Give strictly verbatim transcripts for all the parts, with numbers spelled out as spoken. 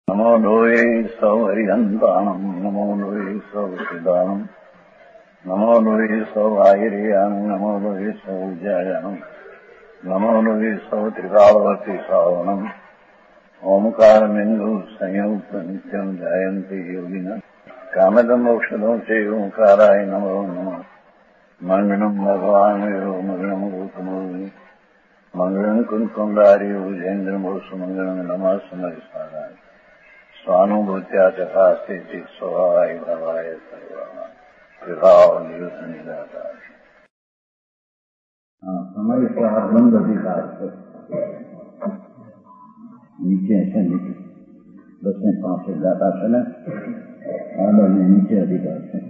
नमो लोये सौहरिहन्ताणम् नमो लोये सौहृदानम् नमो लोये सौभागिर्यानम् नमो लोये सौजायानम् नमो लोये सौत्रिकावती सावनम् ओंकारमिन्दु संयुक्त नित्यम् जायन्ति योगिनः कामदम् मोक्षदम् च ओंकाराय नमो नमः मङ्गलम् भगवान् वीरो मङ्गलम् रूपमोहि मङ्गलम् कुन्कुण्डारि भुजेन्द्रमोसु मङ्गलम् नमः समरिसाराय स्वानुभूत्या तथास्ते स्वभावाय भवाय सर्वभाव निदाता समय बंद अधिकार से नीचे से नीचे दस में पांच से ज्यादा चले और नीचे अधिकार से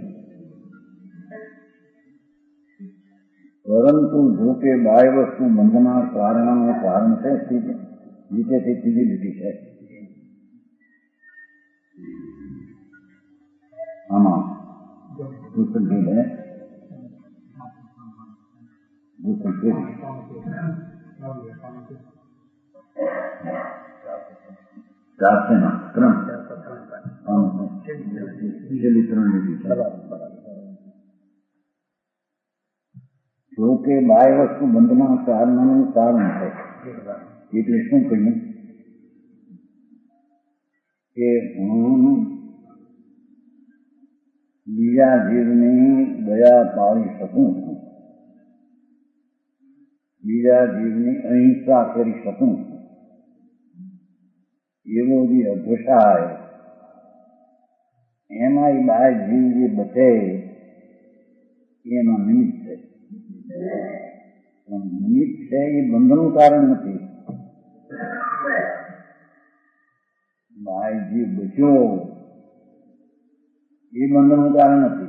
परंतु जो के बाह्य वस्तु बंधना कारण कारण से नीचे से फिजिबिलिटी है। ஆமா है जो के बाह्य वस्तु बंधना कारण कारण है એટલે શું કહીએ કે હું બીજા જીવની દયા પાડી શકું છું, બીજા જીવની અહિંસા કરી શકું છું, એવો જે અધ્વસાય એમાં એ બાર જીવ જે બચે એનો નિમિત્ત છે. નિમિત્ત છે એ બંધનનું કારણ નથી. બાર જીવ બચ્યો એ બંધનનું કારણ નથી,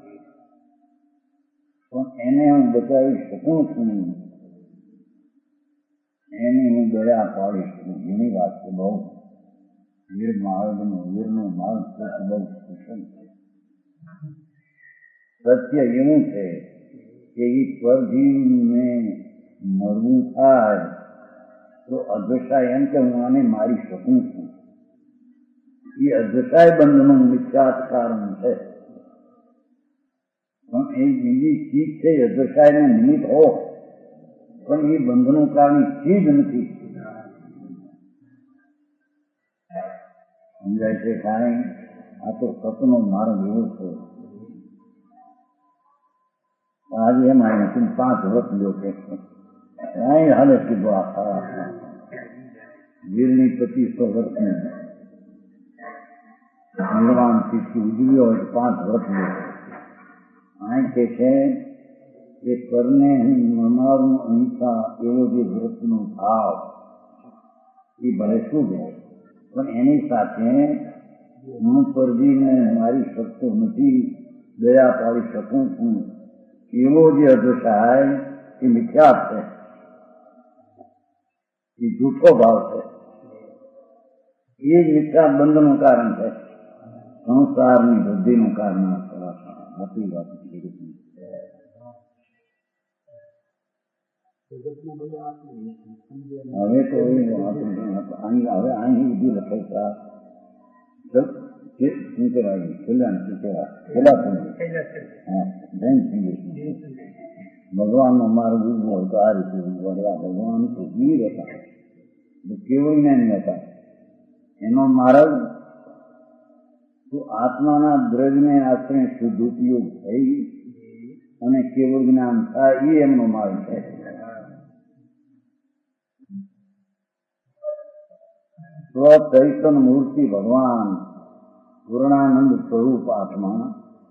પણ એને હું બચાવી શકું છું, એની હું દયા પાડી શકું. એની વાત છે. બહુ વીર માર્ગનું વીરનું માર્ગ બહુ કુશળ છે. સત્ય એવું છે કે એ પરજીવને મરવું થાય તો અધ્વસાય એમ કે હું આને મારી શકું છું. એ અધ્વસાય બંધનું મિથ્યાત કારણ છે. પણ એ બીજી ચીજ છે અધ્વસાયને નિમિત્ત હો, પણ એ બંધનું કારણ ચીજ નથી. સમજાય છે કાંઈ? આ તો સતનો માર્ગ એવો છે. આજે એમ આવી નથી પાંચ વ્રત લો કે કાંઈ હાલે કીધું આખા વીરની પચીસો વર્ષની નિર્વાણ તિથિ ઉજવ્યો હોય પાંચ વ્રત લે. આ કે છે કે કરને નમારું અહિંસા એવો જે વ્રતનો ભાવ એ ભલે શું છે, પણ એની સાથે હું પરજીવને મારી શકતો નથી, દયા પાડી શકું છું, એવો જે અધ્વસાય એ મિથ્યા છે, એ જૂઠો ભાવ છે. એ જ મિથ્યા બંધનું કારણ છે, સંસારની વૃદ્ધિનું કારણ નથી. વાત હવે તો હવે અહીં બીજી લખાય શું કહેવાય કલ્યાણ શું કહેવાય પેલા હા જૈન ભગવાનનો માર્ગ ઉભો હોય તો આ રીતે ઉભો. ભગવાન તો વીર હતા, કેવળ જ્ઞાન હતા. એનો માર્ગ તો આત્માના દ્રવ્યને આશ્રય શુદ્ધ ઉપયોગ થઈ અને કેવળ જ્ઞાન થાય એ એમનો માર્ગ છે. સ્વચૈતન મૂર્તિ ભગવાન પૂર્ણાનંદ સ્વરૂપ આત્મા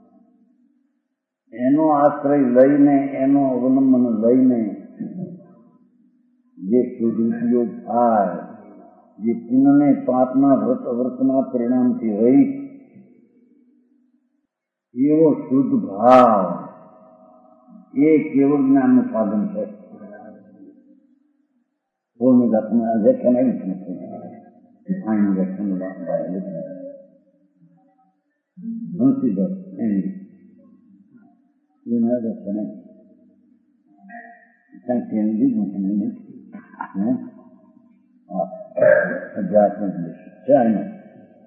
એનો આશ્રય લઈને એનો અવલંબન લઈને જે શુદ્ધ ઉપયોગ થાય, જે પુણ્યને પાપના વ્રત અવ્રતના પરિણામથી રહિત એવો શુદ્ધ ભાવ એ કેવળ જ્ઞાનનું સાધન છે. કોઈની વ્યાખ્યા વ્યાખ્યા આવી જ નથી. આની વ્યાખ્યાનું બંસીધર એની એના વ્યાખ્યા નહીં ક્યાંક લીધું અધ્યાત્મ છે.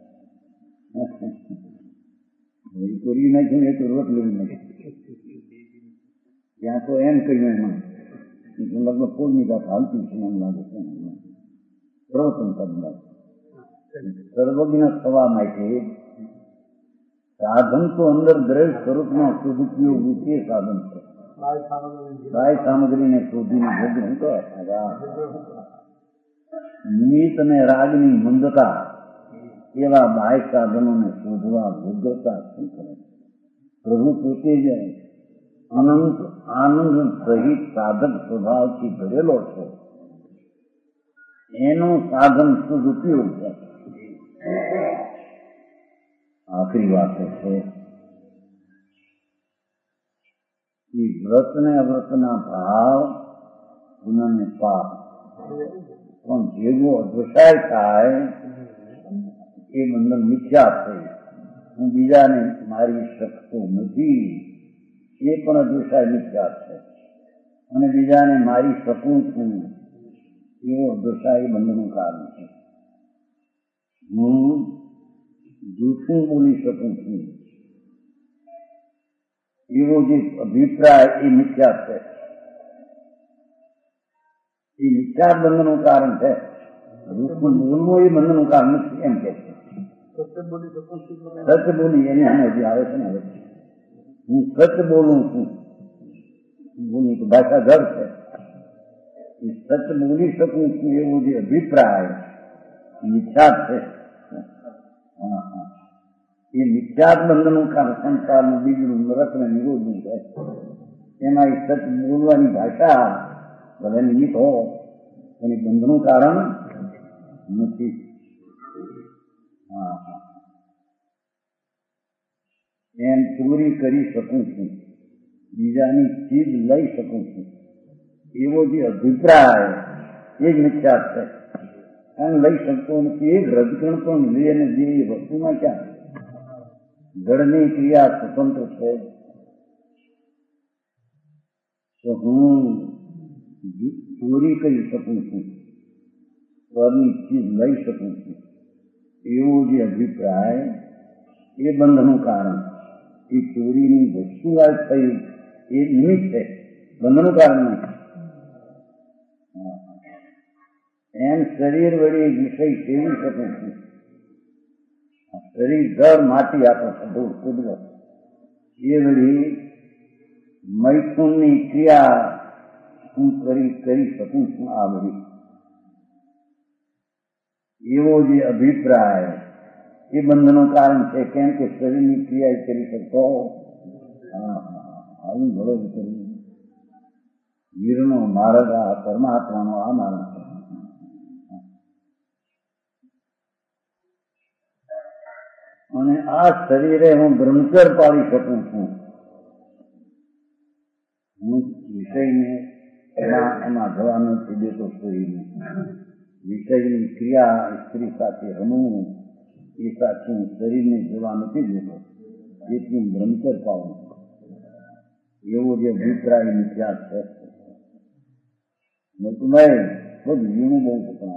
પૂરી નાખ્યું એ તો રોટલી નાખ્યું. ત્યાં તો એમ કહ્યું એમાં લગભગ પૂર્ણિ વાત હાલતી છે એમ લાગે છે. પ્રવચન કરનાર સર્વજ્ઞ થવા માટે સાધન તો અંદર દરેક સ્વરૂપમાં સદુપયોગ તે સાધન છે. બાહ્ય સામગ્રીને શોધીને ભોગવું તો નિમિત્ત અને રાગની મંદતા એવા બાહ્ય સાધનોને શોધવા ભોગવતા શું કરે? પ્રભુ પોતે જ અનંત આનંદ સહિત સાધક સ્વભાવથી ભરેલો છે. એનો સાધન સદુપયોગ છે. આખરી વાત છે કે વ્રત ને અવ્રતના ભાવ ગુનાને પાપ, પણ જેવો અધ્વસાય થાય એ બંધન મિથ્યા છે. હું બીજાને મારી શકતો નથી એ પણ અધ્વસાય મિથ્યા છે. અને બીજાને મારી શકું છું એવો અધ્વસાય બંધનનું કારણ છે. હું જૂઠું બોલી શકું છું એવો જે અભિપ્રાય એ મિથ્યા છે. એ મિથ્યા બંધનનું કારણ છે. જૂઠું બોલવું એ બંધનનું કારણ નથી એમ કે છે. સત્ય બોલી એને અમે હજી આવે છે ને હવે હું સત્ય બોલું છું. બોલી તો ભાષા ઘર છે. એ સત્ય બોલી શકું છું એવો જે અભિપ્રાય મિથ્યા છે. એ મિથ્યાત બંધનનું કારણ સંસારનું બીજું રત્ન નિરોધનું છે. એમાં એ સત્ય બોલવાની ભાષા ભલે નિમિત્ત હો પણ એ બંધનું કારણ નથી. હા હા એમ ચોરી કરી શકું છું, બીજાની ચીજ લઈ શકું છું એવો જે અભિપ્રાય એ જ મિથ્યા છે. કારણ લઈ શકતો નથી. એ રજકણ પણ લે અને દે એ વસ્તુમાં ક્યાં જળની ક્રિયા સ્વતંત્ર છે. તો હું ચોરી કરી શકું છું, સ્વરની ચીજ લઈ શકું છું એવો જે અભિપ્રાય એ બંધનું કારણ. એ ચોરીની વસ્તુ થઈ એ નિમિત્ત છે, બંધનું કારણ નથી. એમ શરીર વડે વિષય સેવી શકું છું. શરીર ઘર માટી આપો સદો કુદરત એ વળી મૈથુનની ક્રિયા હું કરી કરી શકું છું. આ બધી એવો જે અભિપ્રાય એ બંધનું કારણ છે. કેમ કે શરીરની ક્રિયા કરી શકતો આવું ઘણો કર્યું. વીરનો માર્ગ આ પરમાત્માનો આ માર્ગ છે. અને આ શરીરે હું બ્રહ્મચર પાડી શકું છું. હું વિષયને એમાં એમાં જવા નથી દેતો. શરીરને વિષયની ક્રિયા સ્ત્રી સાથે રમવું એ સાથે હું શરીરને જવા નથી દેતો. જેથી હું બ્રહ્મચર પાડું એવો જે અભિપ્રાય મિથ્યા છે. બધું વીણું બહુ સપના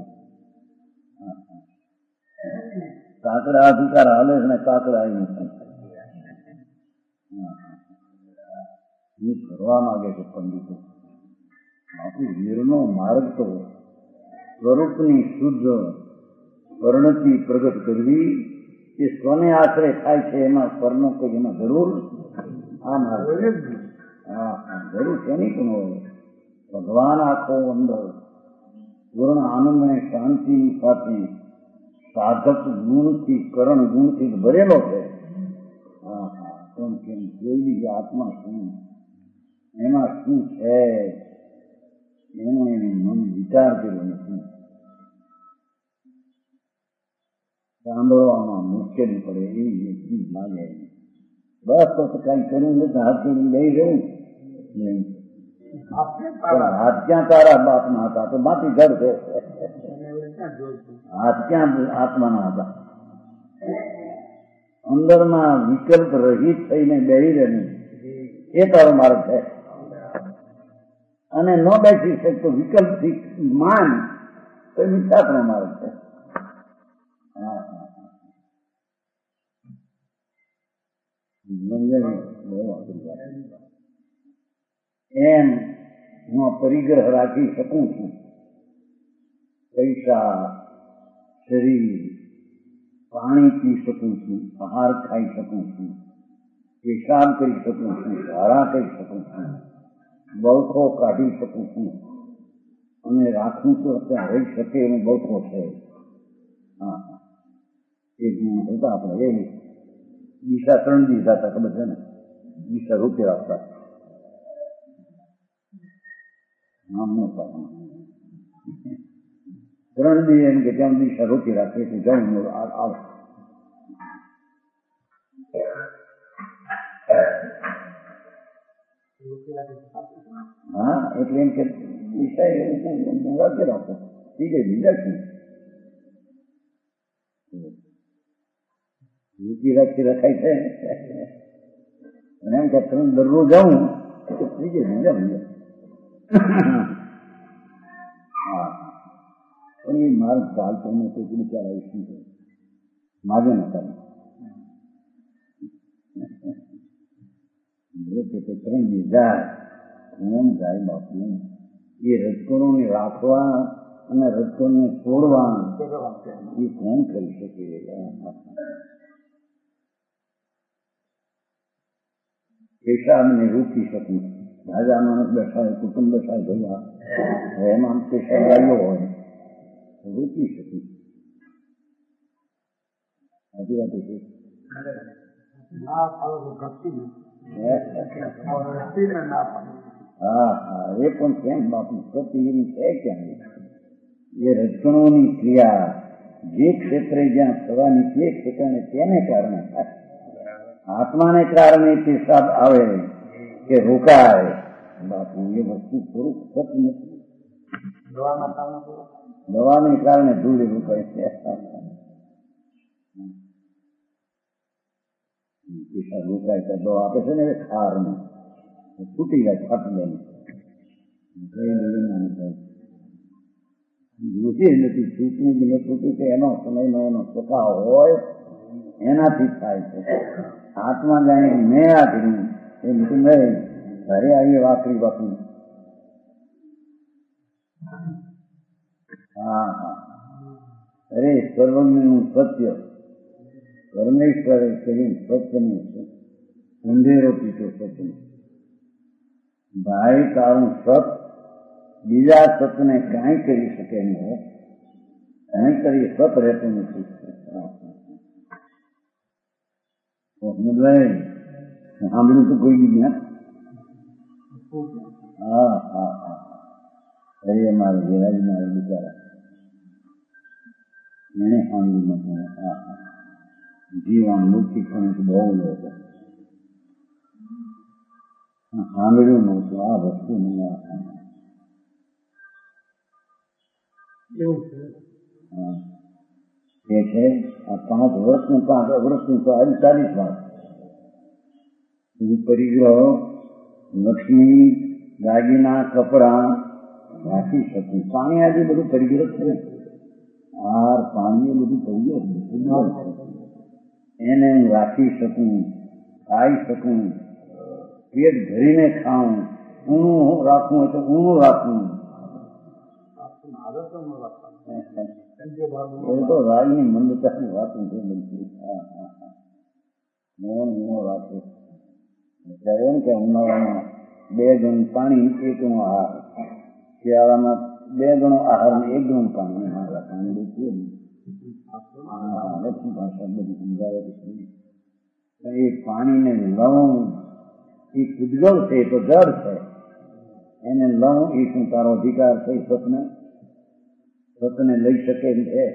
કાકડા અધિકાર હાલે ને કાકડા આવી નથી. હું કરવા માંગે છે પંડિતો. આપણું વીરનો માર્ગ તો સ્વરૂપની શુદ્ધ વર્ણથી પ્રગટ કરવી એ સ્વને આશરે થાય છે. એમાં સ્વરનો કોઈ એમાં જરૂર આ માર્ગ હા જરૂર છે નહીં. પણ હોય ભગવાન આખો અંદર પૂર્ણ આનંદ અને શાંતિની સાથે સાધક ગુણથી કરણ ગુણથી ભરેલો છે. હા હા પણ કેમ જોઈ લીધી આત્મા શું એમાં શું છે એનો એને મન વિચાર કર્યો નથી. સાંભળવામાં મુશ્કેલી પડે એવી વ્યક્તિ લાગે. બસ તો કઈ કરવું નથી. હાથ જોડી લઈ જવું હાથ ક્યાં તારા બાપના હતા તો માટી ઘર છે. હાથ ક્યાં આત્માના હતા. અંદરમાં વિકલ્પ રહિત થઈને બેહી રહેવું એ તારો માર્ગ છે. અને ન બેસી શકતો વિકલ્પથી માન તો વિચારનો માર્ગ છે. એમ હું પરિગ્રહ રાખી શકું છું. પૈસા, શરીર, પાણી પી શકું છું, આહાર ખાઈ શકું છું, પેશાબ કરી શકું છું, ઝાડા કરી શકું છું, બળખો કાઢી શકું છું અને રાખું તો અત્યારે રહી શકે એનું બળખો છે. હા હા એક મિનિટ હતા આપણે એ દિશા ત્રણ દીધા હતા ખબર છે ને, દિશા રૂપિયા આપતા નામ ન ત્રણ દી એમ કે ત્યાં દિશા રોકી રાખે તો જાઉં આવો. હા એટલે એમ કે દિશા વાક્ય રાખો બીજે બીજા શું રૂકી રાખી રખાય છે અને એમ કે ત્રણ દરરોજ જાઉં તો ત્રીજે બીજા બીજા હા પણ એ માર્ગ ચાલતો ને કોઈ વિચાર આવી શું છે માગે નતા ત્રણ જાય કોણ જાય બાપુ એ રજકણોને રાખવા અને રજકણને છોડવા એ કોણ કરી શકે. પેશાબને રોકી શકું, રાજા માણસ બેઠા કુટુંબ બેઠા ભેગા એમાં પેશાબ આવ્યો હોય રોકી શકું. સાચી વાત છે. હા હા એ પણ કેમ બાપુ પ્રતિ એની છે ક્યાં એ રજકણોની ક્રિયા જે ક્ષેત્રે જ્યાં થવાની તે ક્ષેત્રને તેને કારણે થાય. આત્માને કારણે પેશાબ આવે કે રોકાય બાપુ એ વસ્તુ થોડુંક સત નથી. દવાને કારણે ધૂળ રોકાય છે. પેશાબ રોકાય તો દવા આપે છે ને ખાર ને છૂટી જાય ફાટી જાય રૂચિ નથી છૂટવું જ ન છૂટવું કે એનો સમયનો એનો સ્વભાવ હોય એનાથી થાય છે. આત્મા જાણે મેં આ કર્યું એ નથી નહીં ઘરે આવીએ વાપરી વાપરી. હા હા અરે સર્વજ્ઞનું સત્ય પરમેશ્વરે કહ્યું સત્યનું છે અંધેરો પીતો સત્યનું ભાઈ તારું સત બીજા સતને કાંઈ કરી શકે નહીં કાંઈ કરી સત રહેતું નથી. સાંભળ્યું તો કોઈ બીજું હા હા હા અરે મારે વિરાજ મારે બિચારા એને સાંભળ્યું નથી. હા હા જીવન મુક્તિ પણ બહુ લો હતો સાંભળ્યું નહોતું આ વસ્તુ નહીં. એ છે આ પાંચ વર્ષનું પાંચ વર્ષનું તો આવી ચાલીસ વાર પરિગ્રહ લક્ષ્મી દાગીના કપડા રાખી શકું. પાણી આજે બધું પરિગ્રહ છે. આહાર પાણી એ બધું પરિગ્રહ એને હું રાખી શકું, ખાઈ શકું, પેટ ભરીને ખાઉં, ઊણું રાખવું હોય તો ઊણું રાખવું. એ તો રાજની મંદતાની વાતો છે બધી. હા હા હા મોન મોં રાખે ત્યારે એમ કે ઉનાળામાં બે ગણ પાણી એક ગણો આહાર, શિયાળામાં બે ગણો આહાર ને એક ગણું પાણી. પાણી દેખીએ ને ભાષા બધી સમજાવે છે. એ પાણીને લવું એ ઉદ્ગલ છે તો જળ છે એને લઉં એ શું તારો અધિકાર છે. સતને સતને લઈ શકે એમ છે.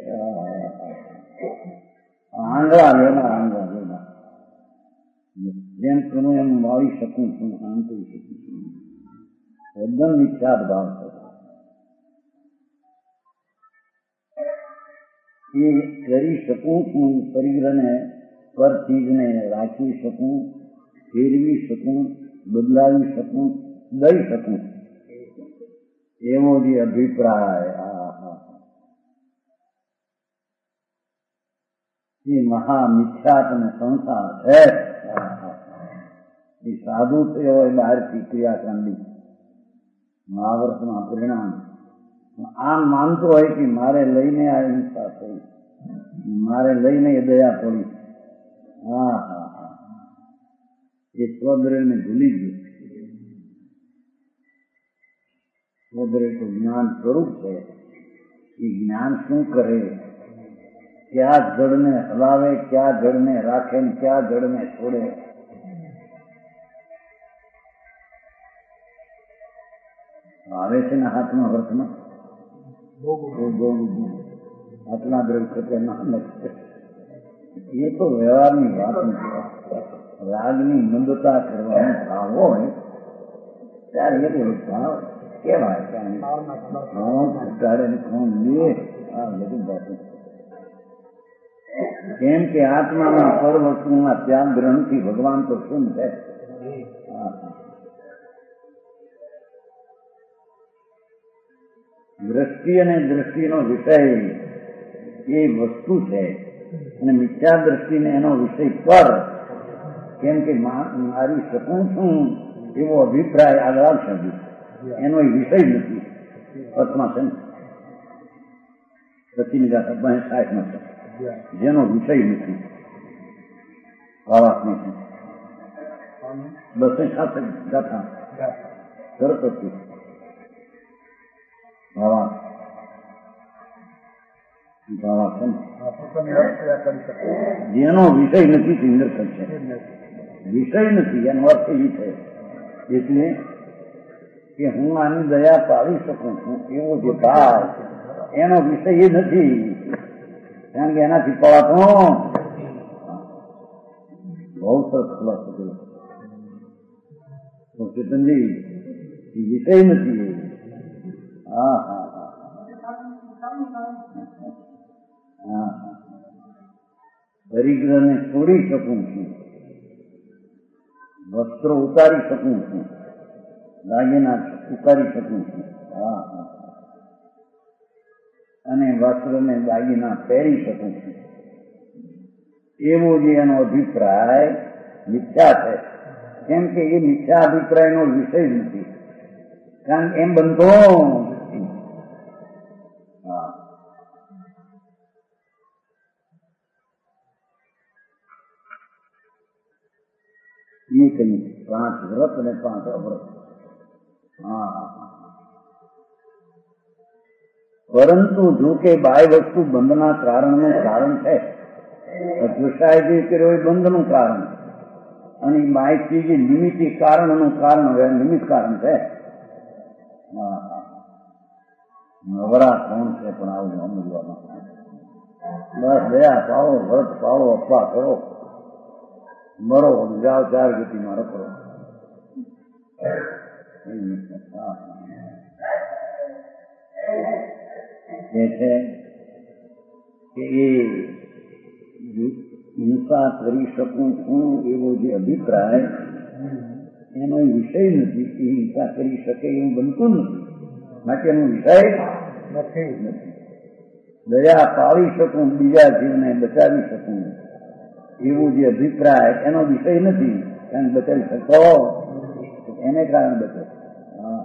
આંગળા લેના આંગળા લેના જેમ કરું એમ વાળી શકું છું, આમ કરી શકું છું. એકદમ વિખ્યાત ભાવ છે. એ કરી શકું છું. પરિગ્રહને પર ચીજને રાખી શકું, ફેરવી શકું, બદલાવી શકું, દઈ શકું એવો જે અભિપ્રાય આ હા એ મહા મિથ્યાત્મ સંસાર છે. એ સાધુ થયો હોય બહારથી ક્રિયાકાંડી મહાવર્તમાં પરિણામ આમ માનતો હોય કે મારે લઈને આ હિંસા થઈ, મારે લઈને એ દયા પડી. હા હા હા એ સ્વદ્રેને ભૂલી ગયું. સ્વદ્રે તો જ્ઞાન સ્વરૂપ છે. એ જ્ઞાન શું કરે? ક્યાં જળને હલાવે, ક્યાં જળને રાખે ને ક્યાં જળને છોડે. આવે છે ને હાથમાં વર્તમાં આટલા દ્રવ ખતે ના લખે. એ તો વ્યવહારની વાત નથી. રાગની મંદતા કરવાનો ભાવ હોય ત્યારે એ બધો ભાવ કેવાય. કેમ કે આત્માના પર વસ્તુના ત્યાગ ગ્રહણથી ભગવાન તો શું છે? દ્રષ્ટિ અને દ્રષ્ટિનો વિષય એ વસ્તુ છે અને મિથ્યા દ્રષ્ટિને એનો વિષય પર. કેમ કે મારી શકું છું એવો અભિપ્રાય આગળ આવશે, એનો વિષય નથી. અર્થમાં છે ને પછીની વાત સાઠમાં છે, જેનો વિષય નથી ભાવાત્મા છે. બસ સાથે ગાથા તરત હતી ભાવા ભાવા છે જેનો વિષય નથી ઇન્દ્રકર છે. વિષય નથી એનો અર્થ એ છે એટલે કે હું આની દયા પાડી શકું છું એવો જે ભાવ એનો વિષય એ નથી. કારણ કે એનાથી પવાતો બહુ સરસ ખુલાસો કર્યો તો ચેતનજી એ વિષય નથી. હા હા હા પરિગ્રહને છોડી શકું છું, વસ્ત્રો ઉતારી શકું છું, દાગીના ઉતારી શકું છું. હા હા અને વસ્ત્રને દાગીના પહેરી શકું છું એવો જે એનો અભિપ્રાય મિથ્યા છે. કેમ કે એ મિથ્યા અભિપ્રાયનો વિષય નથી. કારણ એમ બનતો હા એ કહ્યું પાંચ વ્રત અને પાંચ અવ્રત. હા પરંતુ જો કે બાય વસ્તુ બંધના કારણનું કારણ છે. દુષાય જે કર્યો એ બંધનું કારણ અને બાય ચીજ નિમિત્ત કારણનું કારણ હવે નિમિત્ત કારણ છે. હા નવરા કોણ છે પણ આવું સમજવામાં. બસ દયા પાવો, વ્રત પાવો, અપવા કરો, મરો જાઓ ચાર ગતિમાં રખડો. કે છે કે એ હિંસા કરી શકું છું એવો જે અભિપ્રાય એનો વિષય નથી. એ હિંસા કરી શકે એવું બનતું નથી. માટે એનો વિષય નથી. દયા પાવી શકું, બીજા જીવને બચાવી શકું એવું જે અભિપ્રાય એનો વિષય નથી. કારણ બચાવી શકો એને કારણે બચે. હા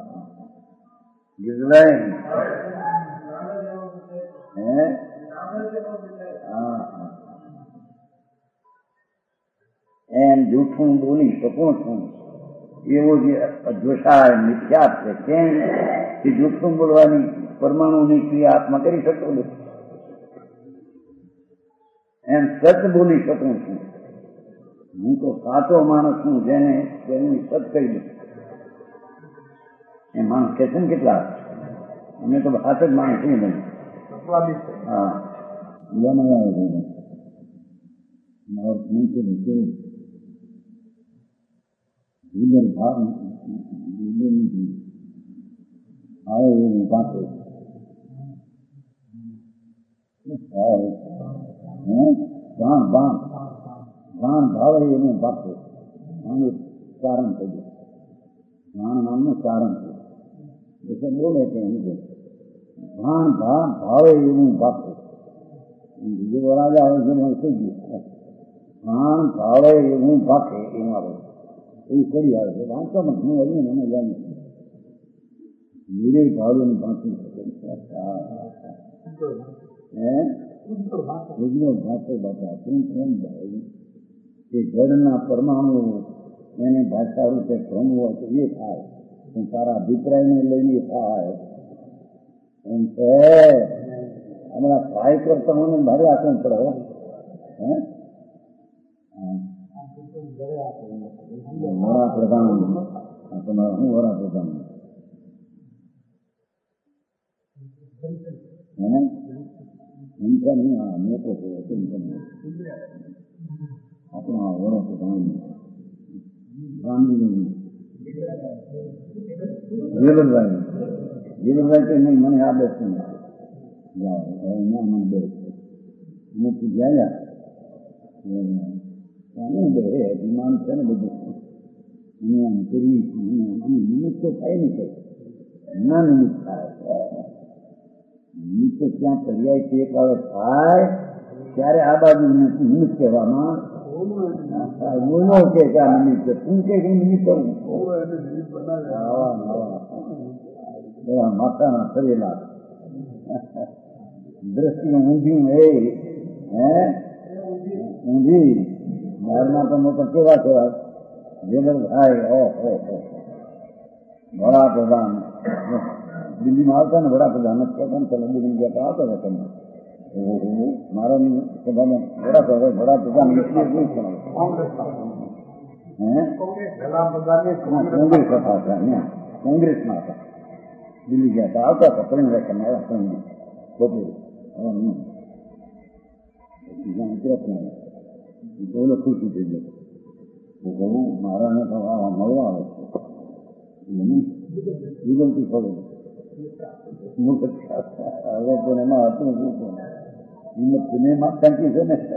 એમ જૂઠું બોલી શકું છું એવો જે અદ્વેષાય મિથ્યા છે. કેમ કે જૂઠું બોલવાની પરમાણુની ક્રિયા આત્મા કરી શકતો નથી. એમ સચ બોલી શકું છું. હું તો સાચો માણસ છું જેને તેની સચ કહી દઉં. એ માણસ કે છે ને કેટલા અમે તો હાથ જ માણસ છીએ નહીં. હા ભાવ આવે એવું પાસે ભાન ભાન ભાન ભાવે એનું પાસે આનું કારણ થઈ ગયું. ભાન નામનું કારણ છે એટલે બોલે છે એમ કે ભાન ભાન ભાવે એવું પાસે બીજો રાજા હોય છે થઈ ગયું. ભાન ભાવે એવું ભાખે એમાં એ કરી આવે છે વાંચવામાં ઘણું આવ્યું ને એને જાણ્યું નીરે ભાવોને વાંચી શકે હે વિજ્ઞો ભાષો બાપા તું કેમ ભાઈ કે જળના પરમાણુ એને ભાષા રૂપે ભ્રમવું હોય તો એ થાય પણ તારા અભિપ્રાયને લઈને થાય એમ છે હમણાં ટ્રાય કરતા મને ભારે આસન પડે હે વડાપ્રધાન તમારા હું વડાપ્રધાન હે ઇન્કમ નહીં હા મોટો થયો ઇન્કમ આપણા વડાપ્રધાન ગાંધીજી જીવનભાઈ જીવનભાઈ તો નહીં મને આ બેસ મને બે હું તું ગયા બે અભિમાન છે ને બધું અમે આમ કરીએ છીએ અમે નિમિત્ત તો થાય ને કઈ ના નિમિત્ત થાય નિમિત્ત ત્યાં પર્યાય છે એક હવે થાય ત્યારે આ બાજુ નિમિત્ત કહેવામાં બોલો કે ક્યાં નિમિત્ત તું કે નિમિત્ત કરવું માતાના શરીરના દ્રષ્ટિ ઊંધી હે હે ઊંધી બહારના તો મોટા કેવા કહેવાય જેલભાઈ ઓહો વડાપ્રધાન દિલ્હીમાં આવતા ને વડાપ્રધાન જ કહેતા ને તમે દિલ્હી ગયા આવતા હતા તમે ઓહો મારા સભામાં વડાપ્રધાન વડાપ્રધાન હે કોંગ્રેસ હતા હતા કોંગ્રેસમાં હતા દિલ્હી ગયા હતા આવતા હતા ત્રણ રેખા આવ્યા ત્રણ બપોરે બોલો ખુશી થઈ ગયો બહુ મારાને તો આ મળવા આવે છે વિનંતી પડે હવે પણ એમાં હતું શું છે હિંમત સિનેમા ટંકી છે ને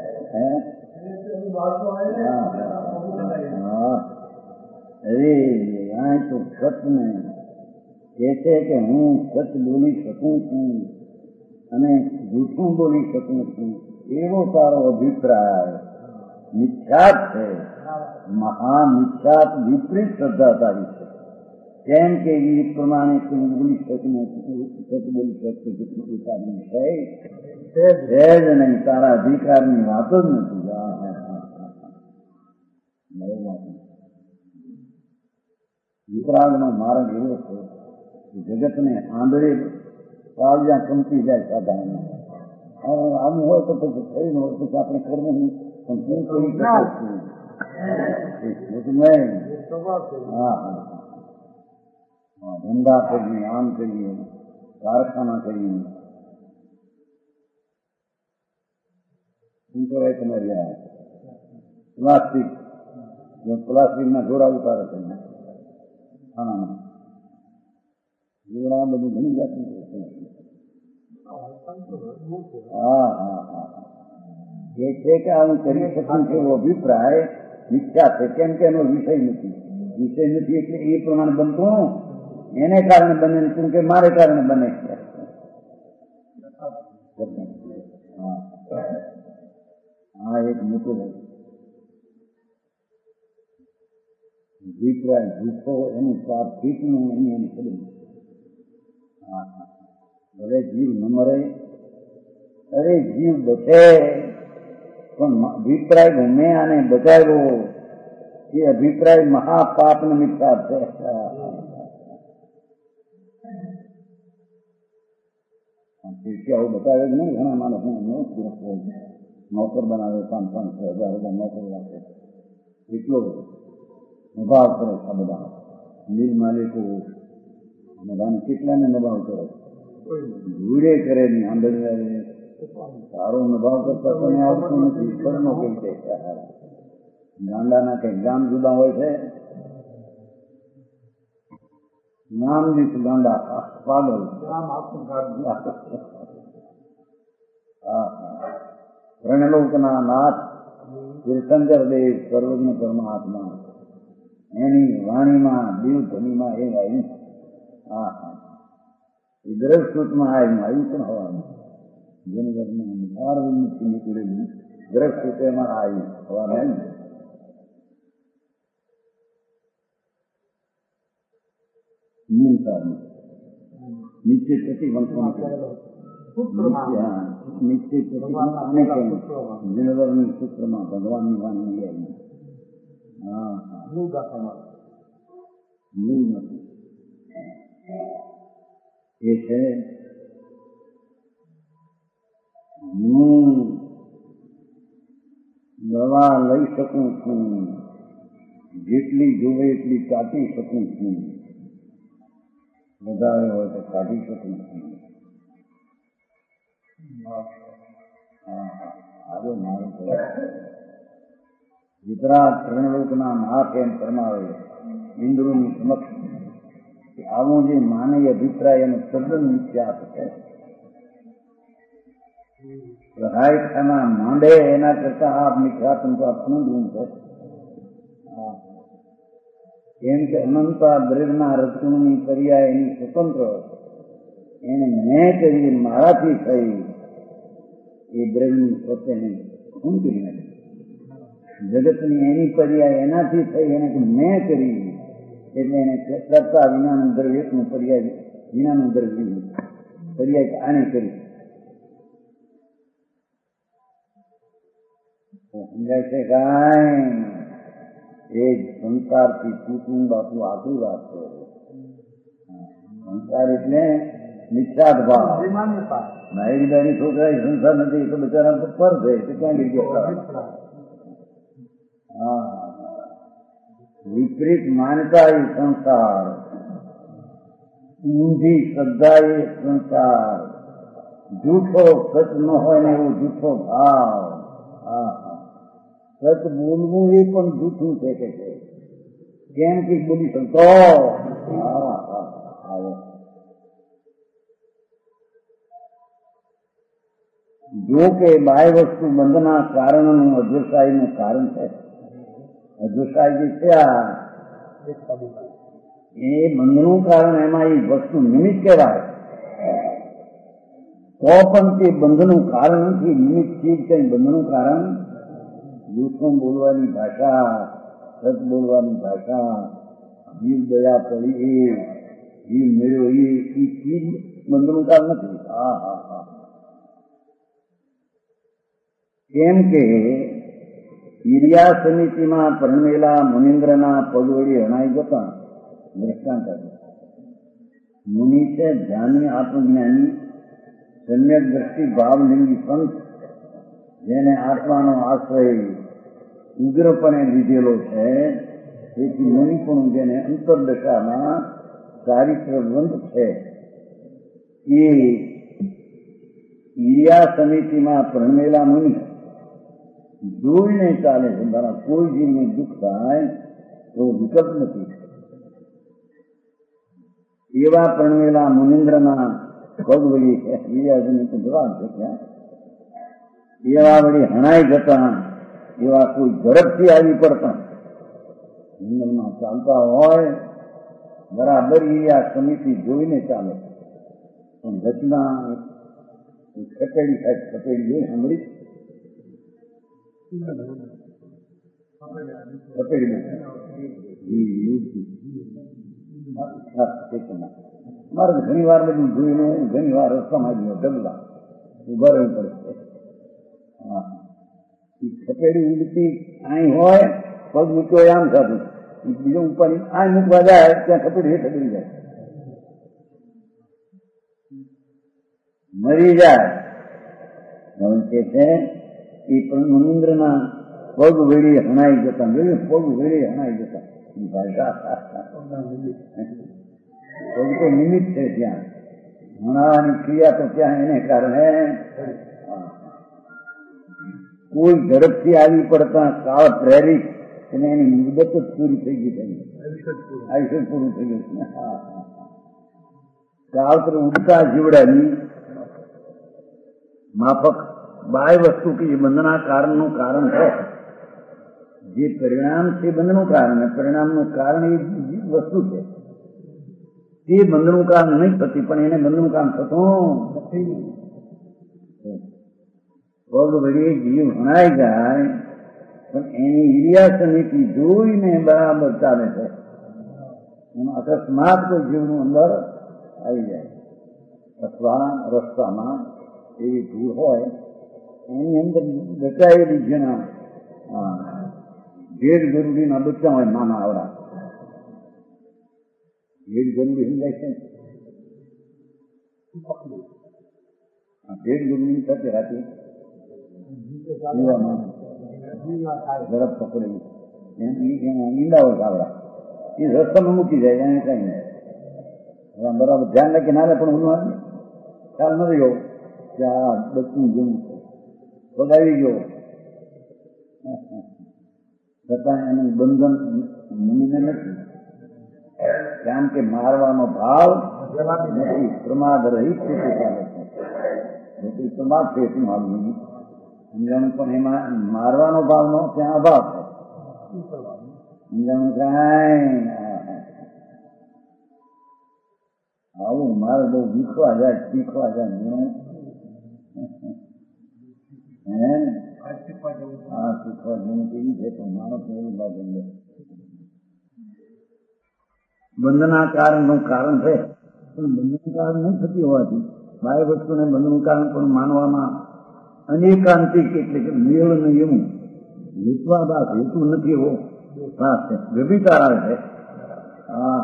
હા અરે આ તો સતને કહે છે કે હું સત બોલી શકું છું અને જૂઠું બોલી શકું છું એવો તારો અભિપ્રાય મિથ્યાત છે મહા મિથ્યાત વિપરીત શ્રદ્ધા તારી છે કેમ કે એ પ્રમાણે તું બોલી શકું સત બોલી શકશે જેટલું ઉતારનું છે જ નહીં તારા અધિકારની વાતો જ નથી વિતરાગનો માર્ગ એવો છે જગતને આંધળે કાળજા કમતી જાય સાધારણ આવું હોય તો પછી થઈને હોય પછી આપણે કરવું નહીં પણ શું કરી શકું નહીં હા હા ધંધા કરીએ આમ કરીએ કારખાના કરીએ શું કહેવાય તમારી આ પ્લાસ્ટિક પ્લાસ્ટિકના જોડા ઉતારે તમને ખાનામાં જોડા બધું ઘણી જાતનું હા હા હા એ છે કે આવું કરી શકું એવો અભિપ્રાય મિથ્યા છે કેમ કે એનો વિષય નથી વિષય નથી એટલે એ પ્રમાણે બનતું એને કારણે બને તું કે મારે કારણે બને હા એક મોટું અભિપ્રાય જૂઠો એનું પાપ ફીટનું એની એની ખબર હા હા ભલે જીવ ન મરે અરે જીવ બચે પણ અભિપ્રાય ગમે આને બચાવ્યો એ અભિપ્રાય મહાપાપ નિમિત્તા છે આવું બતાવે જ નહીં ઘણા માણસ નોકર બનાવે પાંચ પાંચ છ હજાર હજાર નોકર રાખે એટલો નભાવ કરે આ બધા મિલ માલિકો બધાને કેટલાને નભાવ કરે ભૂડે કરે નહીં આંબેડકરે સારો નભાવ કરતા તને આવતું નથી ફળનો કઈ છે ગાંડાના કઈ ગામ જુદા હોય છે નામ દીઠ ગાંડા પાગલ પ્રણલોકના નાથ તીર્થંકર દેવ સર્વજ્ઞ પરમાત્મા એની વાણીમાં દેવ ધ્વનિમાં એ આવ્યું હા હા એ દ્રષ્ટમાં આવ્યું આવ્યું પણ હવાનું જનગણમાં મારવીથી નીકળેલું દ્રષ્ટ એમાં આવ્યું હવાનું આવ્યું સંસારમાં નિશ્ચિત પ્રતિબંધ નિશ્ચિત પ્રતિબંધની સૂત્રમાં ભગવાનની વાણી આવી. હા મૂળ નથી એ છે હું દવા લઈ શકું છું, જેટલી જોવે એટલી કાઢી શકું છું, વધારે હોય તો કાઢી શકું છું. આજે મારું વિતરાગ ત્રણલોકના નાથ એમ ફરમાવે ઇન્દ્રોની સમક્ષ કે આવો જે માનવીય અભિપ્રાય એનો તદ્દન મિથ્યા છે. સહાયખાના માંડે એના કરતા આ મિથ્યાત્મ તો આપણું ગુણ છે. કેમ કે અનંતા બ્રહ્મના રચનની પર્યાય એની સ્વતંત્ર એને મેં કરી મારાથી થઈ એ બ્રહ્મની પોતેને ખૂન કરી નાખી. જગતની એની પર્યાય એનાથી થઈ એને મેં કરી એટલે એને કરતા વિનાનું દ્રવ્યનું પર્યાય વિનાનું દ્રવ્ય પર્યાય આને કરી. સમજાય છે કાંઈ? એ સંસારથી તૂટવું બાપુ આટલું વાત છે. સંસાર એટલે નિશ્ચાત ભાવ. મારી દારી છોકરા સંસાર નથી તો બિચારા પર છે તો ક્યાં લઈ ગયા? હા, વિપરીત માનતા એ સંસાર, ઊંધી શ્રદ્ધા એ સંસાર, જૂઠો સચ ન હોય ને એવો જૂઠો ભાવ. હા, સચ બોલવું એ પણ જૂઠું છે કે છે. કેમ કે બોલી શકતો? હા હા આવો જો કે બાહ્ય વસ્તુ બંધના કારણનું અધ્વસાયનું કારણ છે. અધ્વસાય જે છે આ એ બંધનું કારણ એમાં એ વસ્તુ નિમિત્ત કહેવાય. તો પણ તે બંધનું કારણ નથી. નિમિત્ત ચીજ કઈ બંધનું કારણ જૂઠું બોલવાની ભાષા, સત બોલવાની ભાષા, જીવ દયા પડી એ જીવ મેળ્યો એ ચીજ બંધનું કારણ નથી. હા હા હા કેમ કે ઈર્યા સમિતિમાં પરણવેલા મુનિન્દ્રના પગ વળી હણાઈ જતા દ્રષ્ટાંત મુનિ છે ધ્યાની આત્મજ્ઞાની સમ્યક દ્રષ્ટિ ભાવલિંગી સંત જેને આત્માનો આશ્રય ઉગ્રપણે લીધેલો છે. તેથી મુનિપણું જેને અંતરદશામાં ચારિત્ર બંધ છે એ ઈર્યા સમિતિમાં પરણવેલા મુનિ જોઈને ચાલે છે. મારા કોઈ જીવને દુઃખ થાય તો વિકલ્પ નથી. એવા પરણવેલા મુનિન્દ્રના પગ વળી ઈર્યા સમિતિ જવાબ છે ત્યાં એવા વળી હણાઈ જતા એવા કોઈ ઝડપથી આવી પડતા જંગલમાં ચાલતા હોય બરાબર ઈર્યા સમિતિ જોઈને ચાલે. પણ રચના ખસેડી સાહેબ ખસેડી જોઈ સાંભળી મારે ઘણી વાર બધું જોયેલું, ઘણી વાર રસ્તામાં ઢગલા ઉભા રહેવું પડે. હા ખપેડી ઉડતી અહીં હોય પગ મૂક્યો આમ થતું બીજો ઉપર આ મૂકવા જાય ત્યાં ખપેડી હેઠ પડી જાય મરી જાય. કે છે એ પણ મુનિન્દ્રના પગ વેળી હણાઈ જતા પગ વેળી હણાઈ જતા પગ તો નિમિત્ત છે. ત્યાં હણાવાની ક્રિયા તો ત્યાં એને કારણે કોઈ ઝડપથી આવી પડતા કાળ પ્રેરિત અને એની મુદત જ પૂરી થઈ ગઈ છે. આયુષ્ય પૂરું થઈ ગયું છે. કાળ તો ઉડતા જીવડાની માફક બાય વસ્તુ કે એ બંધના કારણનું કારણ છે. જે પરિણામ છે બંધનું કારણ, પરિણામનું કારણ એ વસ્તુ છે. તે બંધનું કારણ નહીં થતી પણ એને બંધનું કારણ થતું નથી. પગ વળી જીવ હણાઈ જાય પણ એની ઈર્યા સમિતિ જોઈને બરાબર ચાલે છે. એમાં અકસ્માત કોઈ જીવનું અંદર આવી જાય અથવા રસ્તામાં એવી ભૂલ હોય એની અંદર રચાયેલી જેના ભેદ જરૂરીના બચ્ચા હોય નાના આવડા ભેદ જરૂરી સમજાય છે ભેદ જરૂરી થતી રાતી ઝડપ પકડેલી ઈંડા હોય આવડા એ રસ્તામાં મૂકી જાય એને કઈ નહીં બરાબર ધ્યાન રાખી ના પણ હું ખ્યાલ નથી ગયો કે આ બચ્ચું જેવું બગાડી ગયો છતાં એનું બંધન મનીને નથી કારણ કે મારવાનો ભાવ નથી પ્રમાદ રહિત રીતે ચાલે છે પ્રમાદ છે શું માનવું સમજાણું પણ એમાં મારવાનો ભાવનો ત્યાં અભાવ છે સમજાણું કાંઈ આવું મારે બહુ શીખવા જાય શીખવા જાય ઘણું હે હા શીખવા જેવું કેવી છે તો માણસ એવું લાગે બંધના કારણનું કારણ છે પણ બંધનું કારણ નહીં થતી હોવાથી બાહ્ય વસ્તુને બંધનું કારણ પણ માનવામાં અનેકાંતિક એટલે કે મેળ ને એવું વિશ્વાસ હેતુ નથી એવો ખાસ છે વ્યભિચાર આવે છે હા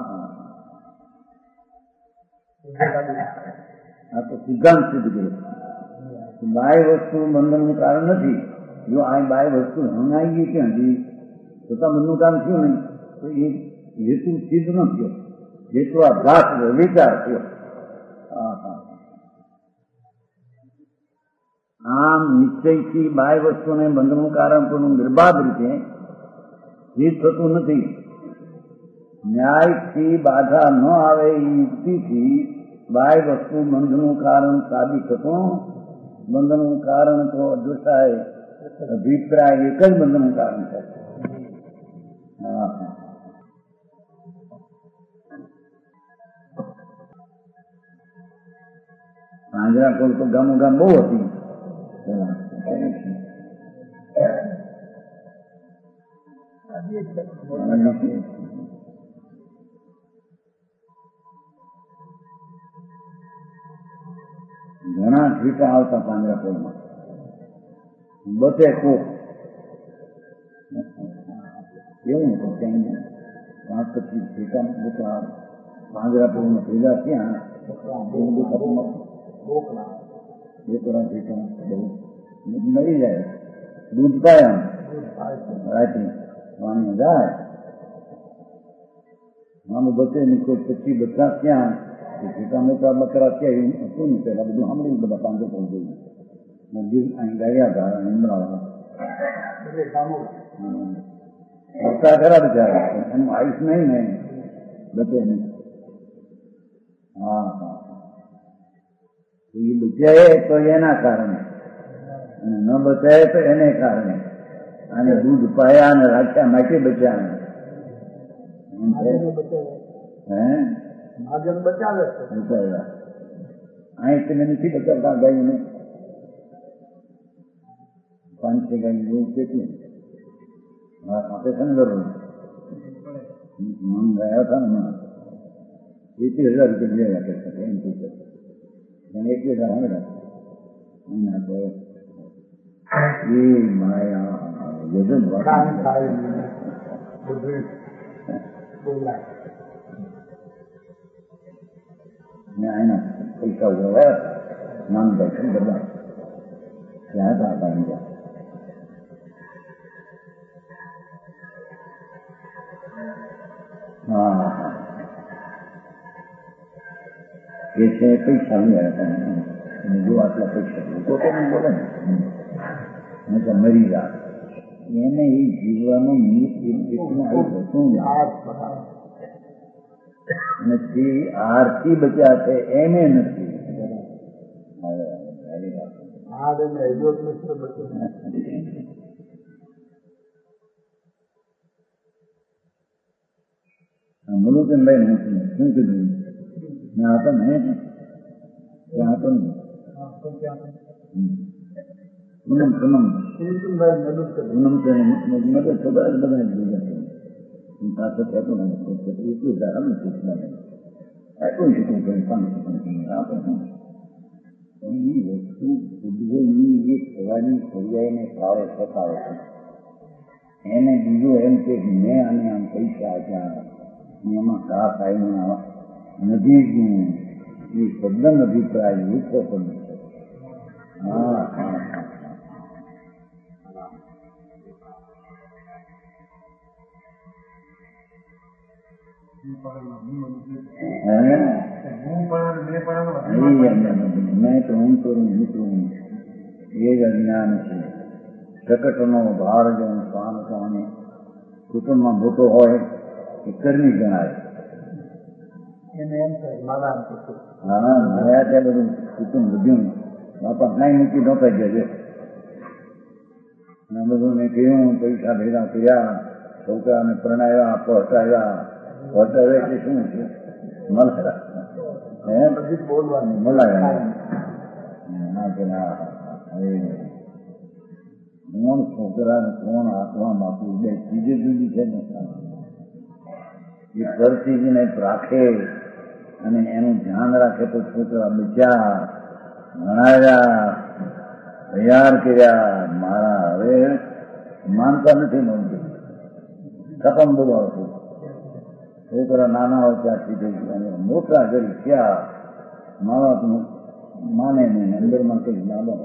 આ તો સિદ્ધાંત સિદ્ધ કર્યો બાહ્ય વસ્તુ બંધનનું કારણ નથી જો આ બાહ્ય વસ્તુ હંગાઈ ગઈ કે હજી છતાં બંધનું કારણ થયું નહીં તો એ હેતુ સિદ્ધ ન થયો જેટલો આ ઘાત વિચાર થયો હા હા આમ નિશ્ચયથી બાહ્ય વસ્તુને બંધનું કારણ પણ નિર્બાધ રીતે સિદ્ધ થતું નથી ન્યાયથી બાધા ન આવે એ યુક્તિથી બાહ્ય વસ્તુ બંધનું કારણ સાબિત થતું બંધનનું કારણ તો અદૃષ્ટાય અભિપ્રાય એક જ બંધનનું કારણ છે હા પાંજરા કોલ તો ગામો ગામ બહુ હતી ઘણા ઠીકા આવતા પાંજરા કોલમાં બચે કોક એવું હતું ક્યાંય પાંચ પચીસ ઠીકા બધા પાંજરા કોલમાં ભેગા થયા છોકરા ઠીકા બહુ મળી જાય દૂધ પાય આમ રાતે પાણી જાય આમ બચે નહીં કોઈ પચી બધા ક્યાં ઠીકા મોટા બકરા ત્યાં એવું હતું ને પેલા બધું સાંભળ્યું બધા પાંચો પણ જોયું મંદિર અહીં ગયા હતા ઇન્દ્રાવાળા મોટા ખરા બિચારા એનું આયુષ નહીં ને બચે નહીં હા હા એ બચાય તો એના કારણે અને ન બચાય તો એને કારણે અને દૂધ પાયા અને રાખ્યા માટે બચ્યા હે બચાવે બચાવ્યા અહીં તમે નથી બચાવતા ગાયોને પાંચ છ ગાય એવું કેટલું આપણે સંદર મન ગયા હતા ને એસી હજાર રૂપિયા લેવા કરતા એમ થઈ શકે એક હજાર હવે એના તો એ માયા વજન એના પૈસા ઉભા નામ દર્શન બધા ત્યાં હતા ટાઈમ ત્યાં હા હા એ છે પૈસા આવ્યા હતા જો આટલા પૈસા તો તેને બોલે ને તો મરી જાય એને એ જીવવાનું એટલું હતું નથી આરતી બચ્યા છે એને નથી મનુચંદભાઈ નથી શું કીધું ત્યાં હતા ને ત્યાં હતો ને પૂનમ પૂનમ પૂનમ મદદ ખબર બધા ભેગા પાસે થતું નથી એટલું ધર્મ સૂચના નહીં એટલું શીખવું પડે પણ આપણે એની વસ્તુ ઉદ્ભવની એ થવાની પર્યાયને ભાવે સતાવે છે એને બીજું એમ કે મેં આને આમ પૈસા આપ્યા એમાં ઘાસ આવ્યું નદી જ એ તદ્દન અભિપ્રાય વૃક્ષો પણ છે. હા હા હા મેં તો હું કરું નીકળું એ જ અજ્ઞાન છે. પ્રકટનો ભાર જો સ્વામ સ્વામી કુટુંબમાં મોટો હોય એ કરની ગણાય. હા મારા ત્યાં બધું કુટુંબ વધ્યું બાપા કાંઈ મૂકી નહોતા જજો બધું મેં કહ્યું પૈસા ભેગા કર્યા છોકરાને પરણાવ્યા પહોંચાવ્યા પહોંચાવે એટલે શું છે મળતા બોલાવ્યા કોણ છોકરાને કોણ આપવામાં આપવું બે ચીજે જુદી છે ને એ પરિસ્થિતિને રાખે અને એનું ધ્યાન રાખે તો છોકરા બચ્યા ભણાવ્યા તૈયાર કર્યા મારા હવે માનતા નથી મળતું કપમ બોલાવો છું છોકરા નાના હોય ત્યારથી થઈ ગયા મોટા કરી થયા મા બાપનું માને નહીં અંદરમાં કંઈક લાભ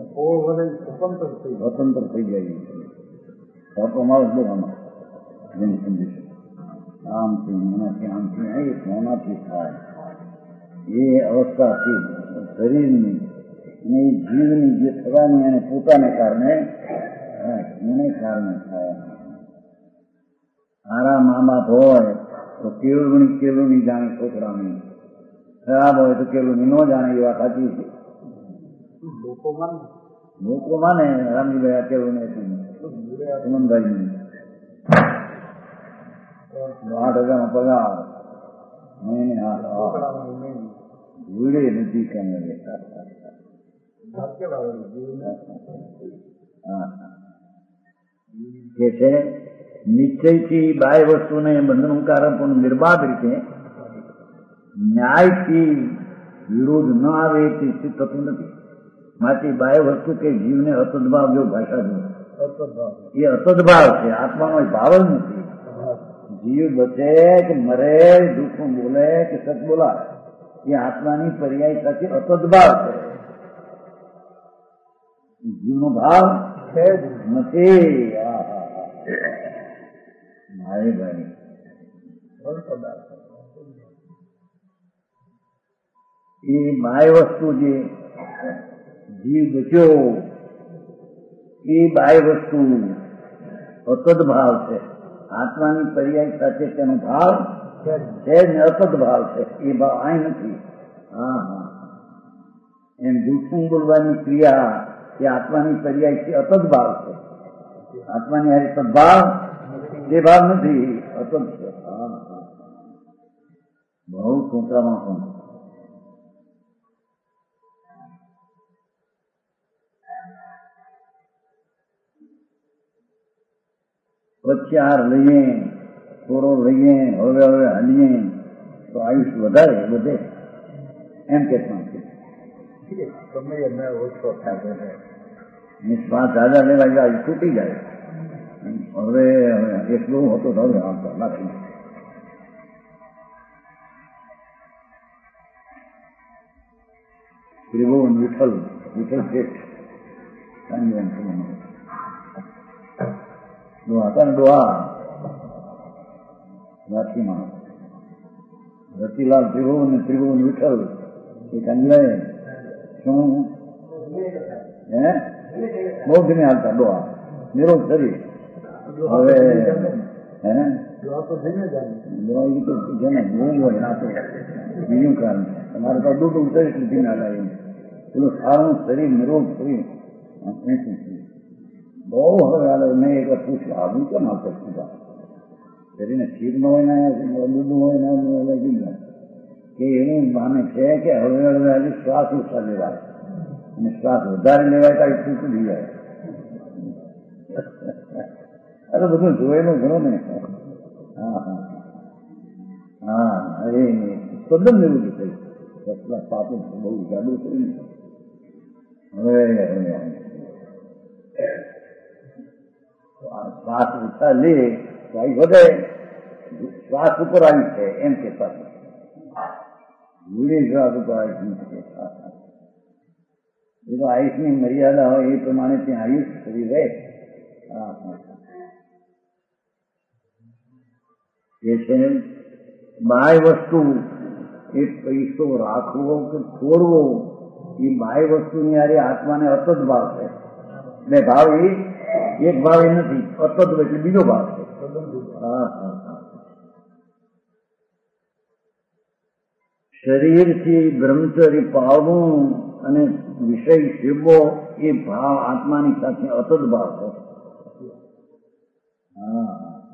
સ્વતંત્ર થઈ જાય તો માણસ બોલવામાં જેને સમજી શકે આમથી એનાથી આમથી એ કોનાથી થાય એ અવસ્થાથી શરીરની અને એ જીવની જે થવાની એને પોતાને કારણે એને કારણે થાય. સારા મા બાપ હોય તો કેળવણી કેળવણી જાણે છોકરાની, ખરાબ હોય તો કેળવણી ન જાણે એ વાત સાચી છે. લોકો માને રામજીભાઈ આ કેળવણી હતી સુમનભાઈ આઠ હજારનો પગાર મહિને ભૂલે નથી કાંઈ કે છે નિશ્ચયથી બાહ્ય વસ્તુને બંધનું કારણ પણ નિર્બાધ રીતે ન્યાયથી વિરોધ ન આવે તે સિદ્ધ થતું નથી. માટે બાહ્ય વસ્તુ કે જીવને અસદભાવ જો ભાષા જો એ અસદભાવ છે, આત્માનો ભાવ જ નથી. જીવ બચે કે મરે, દુઃખમાં બોલે કે સત બોલાય, એ આત્માની પર્યાય સાથે અસદભાવ છે. જીવનો ભાવ છે જ નથી. ભાઈ ભાઈ એ બાહ્ય વસ્તુ જે જીવ બચ્યો એ બાહ્ય વસ્તુ અસદ ભાવ છે. આત્માની પર્યાય સાથે તેનો ભાવ છે ને અસદ ભાવ છે. એ ભાવ અહીં નથી. હા હા એમ જૂઠું બોલવાની ક્રિયા એ આત્માની પર્યાય છે, અસદ ભાવ છે. આત્માની હારે સદભાવ એ ભાવ નથી, અસદ છે. હા હા બહુ ટૂંકામાં પણ પચાર લઈએ, થોડો લઈએ, હવે હવે હલીએ તો આયુષ્ય વધારે વધે એમ કે શ્વાસ દાદા લેવા જાય છૂટી જાય. હવે એટલું હતો તો હવે આવતા નથી. ત્રિભુવન વિઠ્ઠલ વિઠ્ઠલ શેઠ ડોહા હતા ને ડોહા રાશીમાં રતિલાલ ત્રિભુવન ને ત્રિભુવન વિઠ્ઠલ એ કંજલાએ શું હે બહુ ધીમે હાલતા ડોહા નિરોગ શરીર. હવે હે જેને ભૂલ હોય ના તો બીજું કારણ છે. તમારે તો દૂધ ઉતરે એટલું ધીમે હલાય પેલું સારું શરીર નિરોગ શરીર બહુ હવે હાલે. મેં એક વાર પૂછ્યું આવું કેમ આવતો પૂછા શરીરને ઠીક ન હોય ને દૂધ હોય ને લાગી જાય કે એવું માને છે કે હવે હવે હજી શ્વાસ ઓછા લેવાય અને શ્વાસ વધારે લેવાય તો છૂટું થઈ જાય. અરે બધું જોયેલું ઘણું ને હા હા હા અરે તદ્દન એવું જ થયું. કેટલા પાપો બહુ જાદુ થયું. હવે શ્વાસ ઉઠા લે ગાય વધે, શ્વાસ ઉપર આવી છે એમ કેતા ભૂલી શ્વાસ ઉપર આવી છે. એ તો આયુષની મર્યાદા હોય એ પ્રમાણે ત્યાં આયુષ કરી રહે. હા હા એ છે બાહ્ય વસ્તુ એ પૈસો રાખવો કે છોડવો એ બાહ્ય વસ્તુની યારે આત્માને અતત ભાવ છે. બે ભાવ એ એક ભાવ એ નથી, અતત એટલે બીજો ભાવ છે. હા હા હા શરીરથી બ્રહ્મચર્ય પાળવું અને વિષય સેવવો એ ભાવ આત્માની સાથે અતત ભાવ છે. હા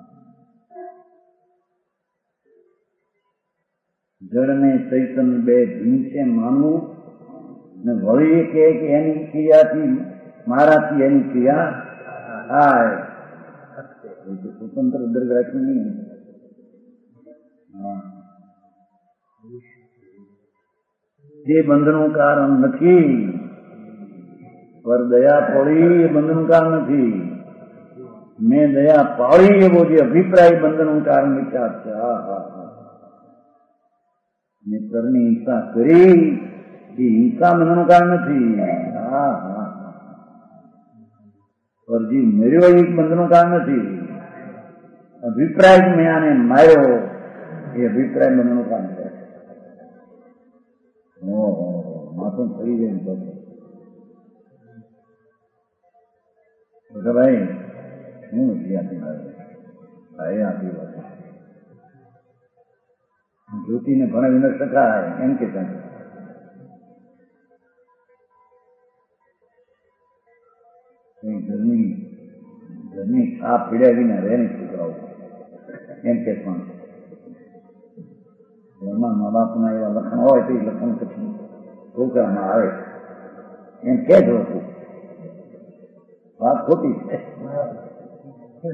જળ ને ચૈતન બે ભીન છે માનવું ને વળી કે એની ક્રિયાથી મારાથી એની ક્રિયા થાય સ્વતંત્ર ઉદ્દર રાખ્યું નહીં. તે બંધનું કારણ નથી, પર દયા પડી એ બંધનું કારણ નથી. મેં દયા પાળી એવો જે અભિપ્રાય બંધનું કારણ વિચાર છે. હા હા હા મેં કરની હિંસા કરી એ હિંસા બંધનું કારણ નથી. હા હા પર જે મેળ્યો એ બંધનું કારણ નથી. અભિપ્રાય મેં આને માર્યો એ અભિપ્રાય બંધનું કારણ છે. ઓહો માથું ફરી જાય તો ભાઈ શું નથી આપી ભાઈ આપી વાત જ્યોતિને ભણાવી ન શકાય એમ કે ઘરની ઘરની છાપ પીડાવીને રહે ને છોકરાઓ એમ કે પણ ઘરમાં મા બાપના એવા લક્ષણ હોય તો એ લક્ષણ પછી છોકરામાં આવે એમ કે જ હતું. વાત ખોટી છે. હે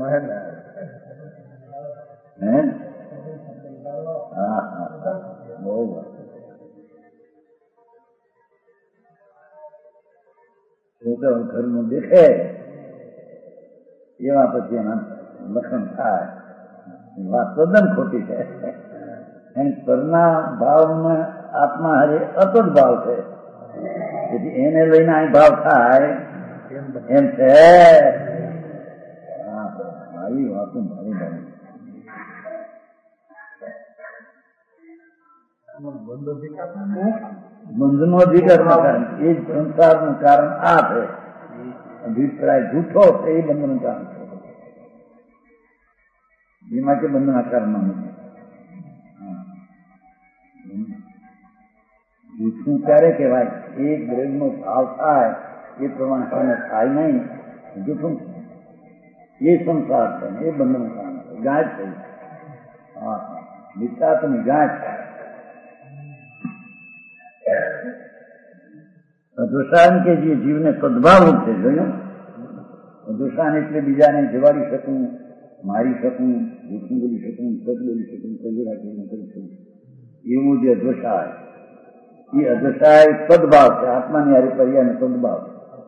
હા હા બહુ છોકરાઓ ઘરનું દેખે એવા પછી એના લક્ષણ થાય. વાત તદ્દન ખોટી છે. એમ કરના ભાવમાં આત્મા હરે અતત ભાવ છે. તેથી એને લઈને આ ભાવ થાય એમ છે. હા આવી વાતો મારી બની બંધનો અધિકાર ના કારણ એ જ સંસારનું કારણ આ છે. અભિપ્રાય જૂઠો છે એ બંધનું કારણ છે. એ માટે બંધના કારણમાં નથી. જૂઠું ક્યારે કહેવાય? એક દ્રવ્યનો ભાવ થાય એ પ્રમાણે સામે થાય નહીં. જૂઠું એ સંસાર છે એ બંધનું કારણ છે. ગાંઠ થઈ હા હા વિચારની ગાંઠ અધુષાન કે જે જીવને સદભાવ છે. જોયું અધુષાન એટલે બીજાને જવાડી શકું, મારી શકું, જૂઠું બોલી શકું, સત બોલી શકું, કરી રાખી કરી શકું એવું જે અધુષાય એ અધુષાય સદભાવ છે. આત્માની હારી પર્યાય સદભાવ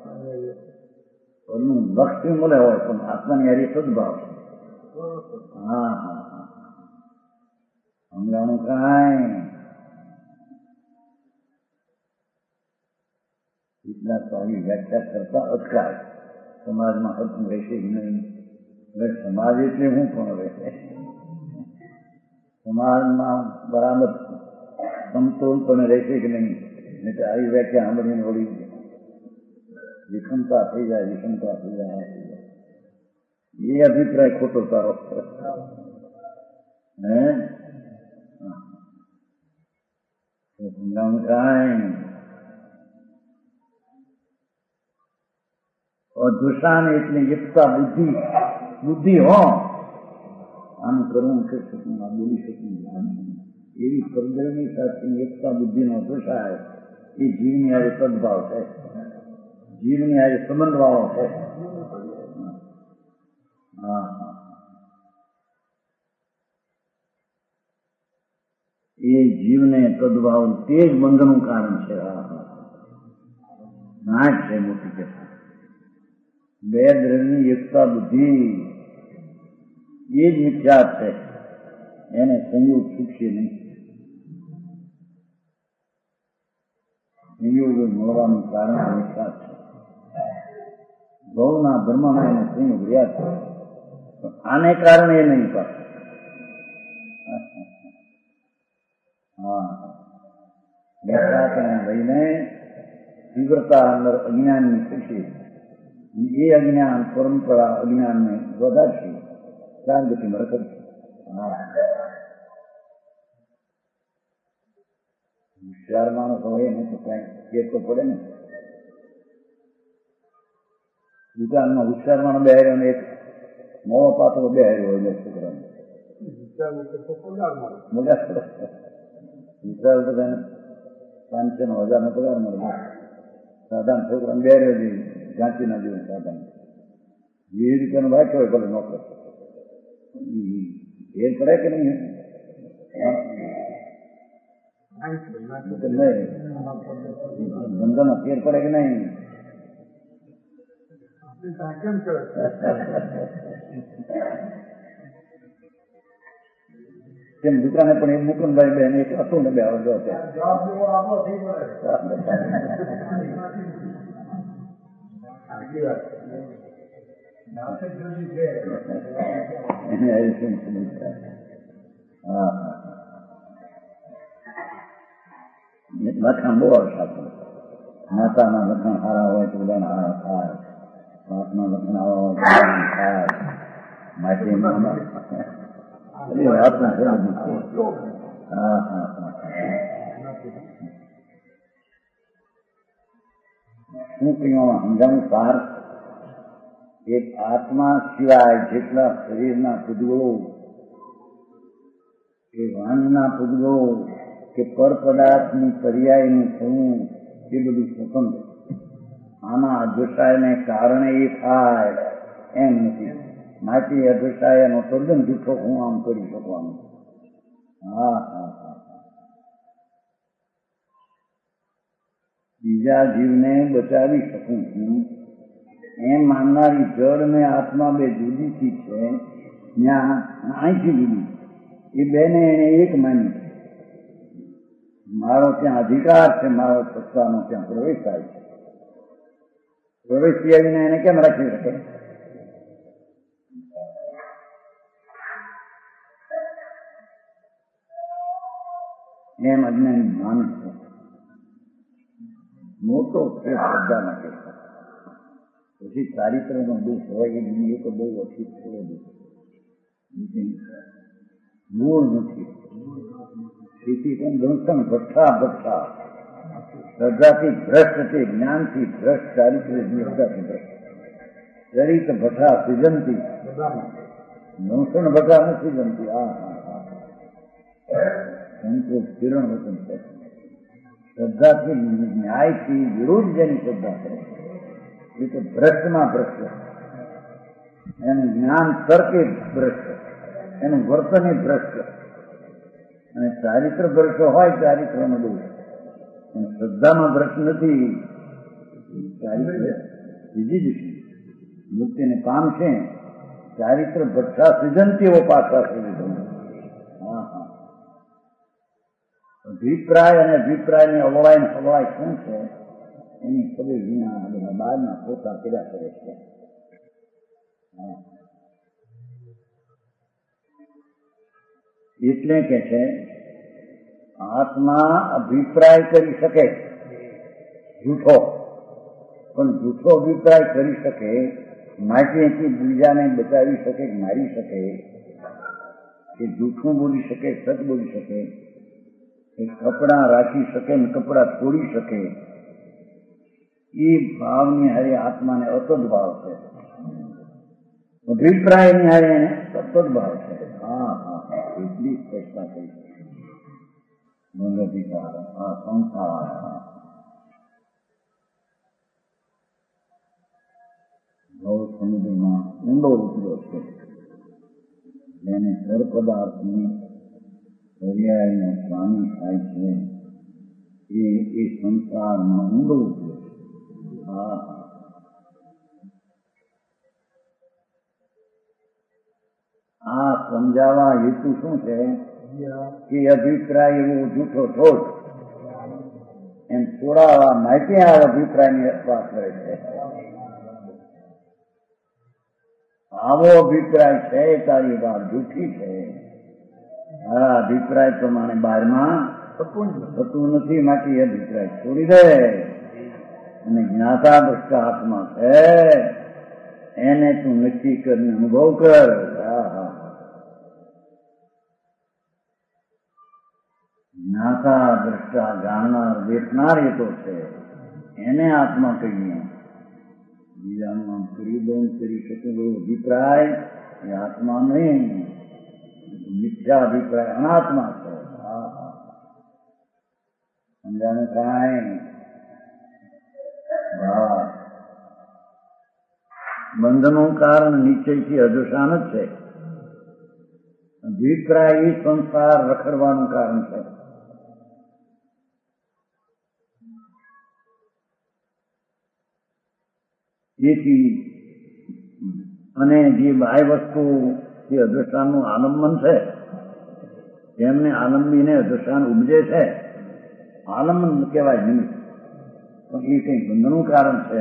એનું લક્ષ્ય મળે હોય પણ આત્માની હારી સદભાવ છે. હા હા હા સમજાણું કાંઈ એટલા તો આવી વ્યાખ્યા કરતા અટકાય. સમાજમાં હકમ રહેશે કે નહીં? હવે સમાજ એટલે હું પણ રહેશે સમાજમાં બરાબર સમતોલ પણ રહેશે કે નહીં? નહીં તો આવી વ્યાખ્યા સાંભળીને વળી વિષમતા થઈ જાય વિષમતા થઈ જાય એ અભિપ્રાય ખોટો તારો હે કાંઈ અધુષાન એટલે એકતા બુદ્ધિ બુદ્ધિ હો આમ કરવું કરી શકું, આ બોલી શકું, એવી પરગરની સાથે એકતા બુદ્ધિનો અધુષાય એ જીવની હારે સદભાવ છે. જીવની હારે સંબંધ વાળો છે. હા હા એ જીવને તદભાવ તે જ બંધનું કારણ છે. ના જ છે મોટી કે બે દ્રવ્યની એકતા બુદ્ધિ એ જ મિથ્યા છે. એને સંયોગ છૂટશે નહીં. સંયોગ મળવાનું કારણ મિથ્યા છે. ભવના બ્રહ્મના એને સંયોગ રહ્યા છે. આને કારણે એ નહીં પાછું. હા મિથ્યાને લઈને તીવ્રતા અંદર અજ્ઞાનની થશે. એ અજ્ઞાન પરંપરા અજ્ઞાનને વધારશે. ચાર ગતિમાં રખડશે. હોશિયાર માણસ હોય ને તો કઈ કેર તો પડે ને. દુકાનમાં હોશિયાર માણસ બેહાર્યો ને એક નવો પાત્રો બેહાર્યો હોય છોકરાને મજા પડે. હોશિયાર તો તેને પાંચસો નો હજાર નો પગાર મળે. સાધારણ છોકરાને બેહાર્યો છે જાંચી ના જેવું સાધારણ વીસ રૂપિયાનો વાંચ્યો હોય ભલે નોકર ફેર પડે કે નહીં? ધંધામાં ફેર પડે કે નહીં? તેમ દુકાને પણ એક મુકુંદભાઈ બેન એક હતું ને બે આવડો હતો. લખાણ બહુ આવશે. માતાના લખાણ સારા હોય તો બધાને હારા થાય. બાપના લખાણ આવા હોય તો બધાને થાય. માટે વાત હા હા શું કહેવામાં સમજાવું સાર? એક આત્મા સિવાય જેટલા શરીરના પૂજગળો કે વાનના પૂજગળો કે પર પદાર્થની પર્યાયનું થવું એ બધું સ્વતંત્ર. આના અધ્વસાયને કારણે એ થાય એમ નથી. માટે અધ્વસાયનો તદ્દન જૂઠો હું આમ કરી શકવાનું. હા હા હા બીજા જીવને બચાવી શકું છું એમ માનનારી જળ ને આત્મા બે જુદીથી છે. ત્યાં અહીંથી જુદી એ બેને એને એક માની. મારો ત્યાં અધિકાર છે, મારો સત્તાનો ત્યાં પ્રવેશ થાય છે. પ્રવેશ થયા એને કેમ રાખી શકે? એમ અજ્ઞાની માન છે. મોટો છે શ્રદ્ધા માટે. પછી ચારિત્રનો દુઃખ હોય એ તો બહુ ઓછી થોડો દુઃખ મૂળ નથી. તેથી પણ દંશન ભઠ્ઠા ભઠ્ઠા શ્રદ્ધાથી ભ્રષ્ટ છે, જ્ઞાનથી ભ્રષ્ટ, ચારિત્ર નિષ્ઠાથી ભ્રષ્ટ. ચરિત ભઠ્ઠા સિજંતી દંશન ભઠ્ઠા નથી જમતી. હા હા હા સંતોષ કિરણ વચન છે. શ્રદ્ધાથી ન્યાયથી વિરુદ્ધ જેની શ્રદ્ધા કરે એ તો ભ્રષ્ટમાં ભ્રષ્ટ. એનું જ્ઞાન તર્કે ભ્રષ્ટ, એનું વર્તન એ ભ્રષ્ટ. અને ચારિત્ર ભ્રષ્ટ હોય ચારિત્રનો દોષ. શ્રદ્ધામાં ભ્રષ્ટ નથી. ચારિત્ર બીજી જશે મુક્તિને પામશે. ચારિત્ર ભ્રષ્ટા સિજંતી એવો પાછા સુધી. હા હા અભિપ્રાય અને અભિપ્રાયની અવળાય ને સવળાય શું છે એની ખબર વિના બધા બહારના પોતા કર્યા કરે છે. એટલે કે છે આત્મા અભિપ્રાય કરી શકે જૂઠો, પણ જૂઠો અભિપ્રાય કરી શકે માટેથી બીજાને બચાવી શકે, મારી શકે, કે જૂઠું બોલી શકે, સત બોલી શકે, કે કપડાં રાખી શકે ને કપડાં છોડી શકે. એ ભાવની હારે આત્માને અતદ ભાવ છે. અભિપ્રાયની હારે એને સતત ભાવ છે. હા હા એટલી સ્પષ્ટતા થઈ છે. અધિકાર આ સંસાર ભવ સમુદ્રમાં ઊંડો ઉતર્યો છે. જેને સર પદાર્થની પર્યાયનો સ્વામી થાય છે એ એ સંસારમાં ઊંડો છે. હા, આ સમજાવવા હેતુ શું છે કે અભિપ્રાય એવો જૂઠો થોડ એમ છોડાવવા માટે આ અભિપ્રાયની વાત કરે છે. આવો અભિપ્રાય છે તારી વાત જૂઠી છે. હા, અભિપ્રાય પ્રમાણે બહારમાં થતું નથી, માટે અભિપ્રાય છોડી દે અને જ્ઞાતા દ્રષ્ટા આત્મા છે એને તું નક્કી કરીને અનુભવ કર. જ્ઞાતા દ્રષ્ટા જાણનાર દેખનાર એ તો છે, એને આત્મા કહીએ. બીજાનું કરી દઉં કરી શકે એવો અભિપ્રાય એ આત્મા નહીં, મિથ્યા અભિપ્રાય અનાત્મા છે. સમજાનું કાંઈ? બંધનું કારણ નિશ્ચયથી અદૃશાન જ છે. અભિપ્રાય એ સંસાર રખડવાનું કારણ છે. જેથી અને જે બાહ્ય વસ્તુ જે અદૃષ્ટાનનું આલંબન છે તેમને આલંબીને અદૃષ્ટાન ઉપજે છે. આલંબન કહેવાય નિમિત્ત, પણ એ કઈ બંધનું કારણ છે.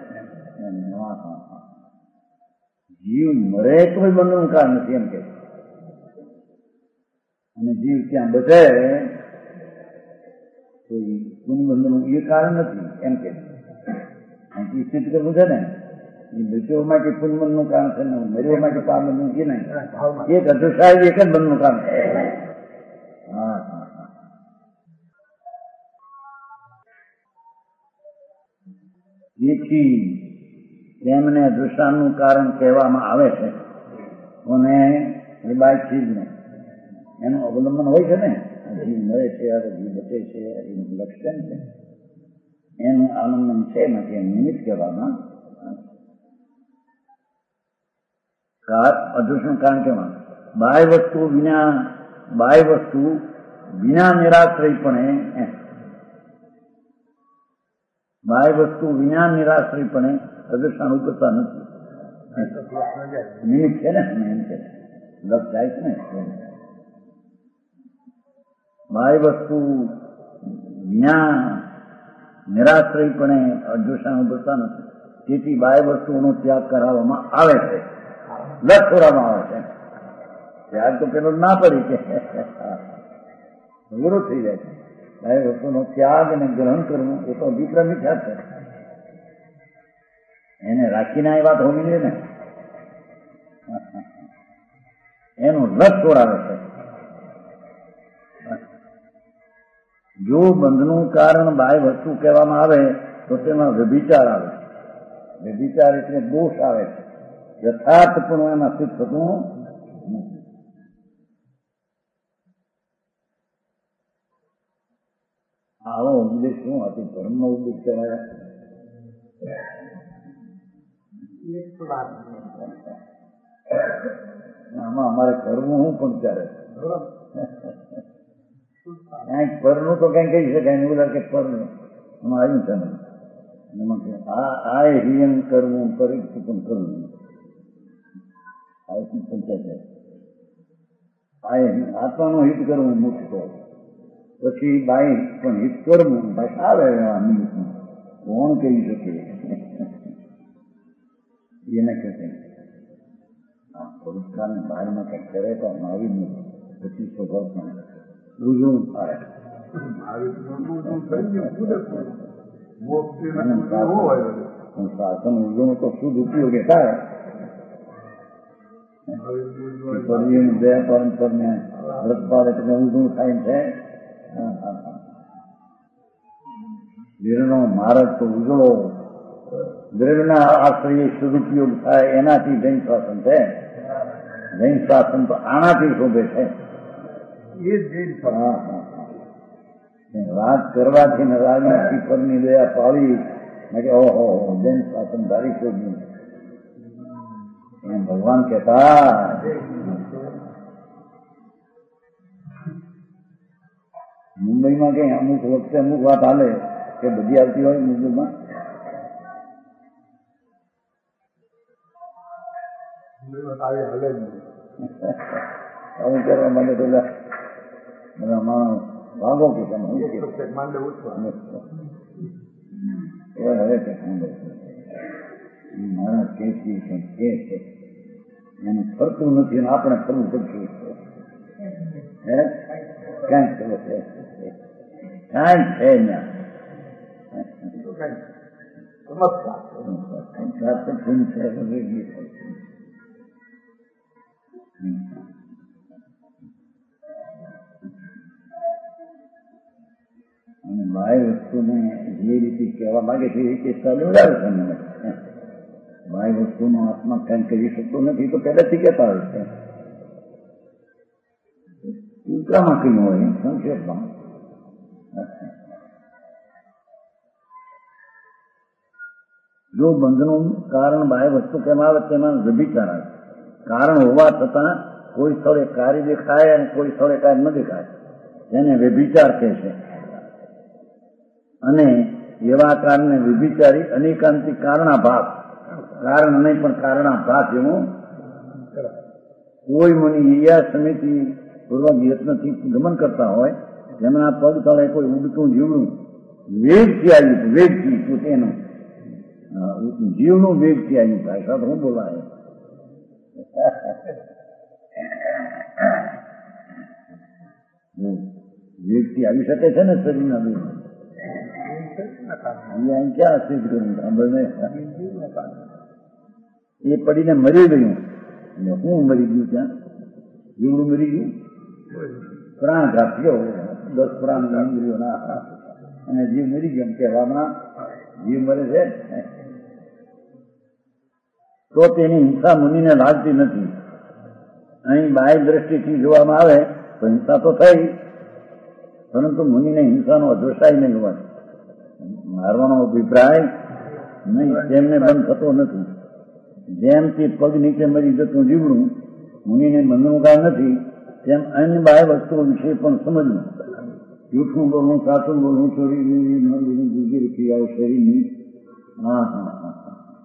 જીવ મરે કોઈ બંધનું કારણ નથી એમ કે, અને જીવ ત્યાં બચે તો બંધનું એ કારણ નથી એમ કે સિદ્ધ કરવું છે ને. એ મૃત્યુ માટે પુનબંધનું કારણ છે ને મર્યો માટે પામબંધનું છે નહીં. એક અદૃશ્ય એક જ બંધનું કારણ છે. હા હા હા જેથી તેમને અદૃષ્ટાનનું કારણ કહેવામાં આવે છે. અને એ બાય ચીજને એનું અવલંબન હોય છે ને. જીવ મળે છે, જીવ બચે છે, એનું લક્ષણ છે, એનું આલંબન છે, માટે નિમિત્ત કહેવામાં. અદૃષ્ટનું કારણ કેવા બાહ્ય વસ્તુ વિના બાહ્ય વસ્તુ વિના નિરાશ્રયપણે બાહ્ય વસ્તુ વિના નિરાશ્રયપણે અદૃષ્ટાન ઉપજતા નથી. નિમિત્ત છે ને એમ છે, લક્ષ જાય છે ને. બાહ્ય વસ્તુ વિના નિરાશ્રયપણે અદૃષ્ટાન ઉપજતા નથી. તેથી બાહ્ય વસ્તુઓનો ત્યાગ કરાવવામાં આવે છે, લક્ષ છોડવામાં આવે છે. ત્યાગ તો પેલો ના પડી કે વિરોધ થઈ જાય છે. બાહ્ય વસ્તુનો ત્યાગ અને ગ્રહણ કરવું એ તો અભિપ્રાય મિથ્યા છે. એને રાખીને એ વાત હોવી જોઈએ ને. એનું લક્ષ છોડાવે છે. જો બંધનું કારણ બાહ્ય વસ્તુ કહેવામાં આવે તો તેમાં વ્યભિચાર આવે. વ્યભિચાર એટલે દોષ આવે છે. યથાર્થ પણ એમાં સિદ્ધ થતું નથી. આવો ઉપદેશ શું હતી? ધર્મનો ઉપદેશ કહેવાય. આમાં અમારે કરવું હું પણ ત્યારે કઈક પરનું તો કઈ કહી શકાય બોલા કે પરનું એમાં આવ્યું છે ને. આ હિયન કરવું કરી પણ કરવું આત્માનું હિત કરવું મુક્તો, પછી બાઈ પણ હિત કરવું બસ આવે. કોણ કહી શકે એને કહે આ પુરસ્કારને બહારમાં કંઈક કરે તો આવી જ નથી. પછી સ્વભાવ પણ ઉજવું થાય. શાસન ઉજવણું તો શુદ્ધ ઉપયોગે થાય. બે પરંપર ને વ્રતપાલ એટલે ઊંધું થાય છે. વીરનો માર્ગ તો ઉજળો, દ્રવ્યના આશ્રય સદુપયોગ થાય એનાથી જૈન શાસન છે. જૈન શાસન તો આનાથી શોભે છે. રાજ કરવાથી ને રાજની પરની દયા પાવી ઓહો જૈન શાસન ધારી શોધ્યું એમ ભગવાન કહેતા. મુંબઈમાં કઈ અમુક વખતે અમુક વાત હાલે કે બધી આવતી હોય મુંબઈમાં? આવું કરવા માટે પેલા બધા માણસ ભાગો કે તમે હવે કે મારા કે છે એને ફરતું નથી અને આપણે ફરવું પડશે. હે કાંઈ ખબર છે કાંઈ છે ત્યાં અને બાહ્ય વસ્તુને જે રીતે કહેવા માંગે છે એ રીતે ચાલ્યું છે મને. બાહ્ય વસ્તુનો આત્મા કંઈ કરી શકતો નથી તો પહેલેથી કહેતા હોય છે. ઉત્તરામાં કઈ હોય સંક્ષેપમાં જો બંધનું કારણ બાહ્ય વસ્તુ કેમ આવે તેમાં વ્યભિચાર આવે. કારણ હોવા છતાં કોઈ સ્થળે કાર્ય દેખાય અને કોઈ સ્થળે કાર્ય ન દેખાય તેને વ્યભિચાર કહે છે. અને એવા કારણે વ્યભિચારી અનેકાંતિક કારણાભાસ, કારણ નહીં પણ કારણાભાસ એવું કોઈ મુનિ ઈયા સમિતિ પૂર્વક યત્નથી ગમન કરતા હોય જેમના પગ તળે કોઈ ઉડતું જીવડું વેગથી આવ્યું વેગથી પોતેનું જીવનું વેગથી આવ્યું ભાષા તો હું બોલાય વેગથી આવી શકે છે ને શરીરના વેગ ક્યાં સિદ્ધ કર્યું એ પડીને મરી ગયું. હું મરી ગયું ત્યાં જીવડું મરી ગયું પ્રાણ ઘાપ્યો દસ પ્રાણ ઇન્દ્રિયો ના અને જીવ મરી ગયો કહેવામાં જીવ મરે છે તો તેની હિંસા મુનિને લાગતી નથી. અહીં બાહ્ય દ્રષ્ટિથી જોવામાં આવે તો હિંસા તો થઈ પરંતુ મુનિને હિંસાનો અધ્વસાય નહીં હોય. મારવાનો અભિપ્રાય નહીં તેમને બંધ થતો નથી. જેમ તે પગ નીચે મરી જતું જીવડું મુનિને બંધનું કારણ નથી તેમ અન્ય બાહ્ય વસ્તુઓ વિશે પણ સમજવું. જૂઠું બોલવું, સાચું બોલવું, ચોરી બીજી ક્રિયાઓ શરીરની હા હા હા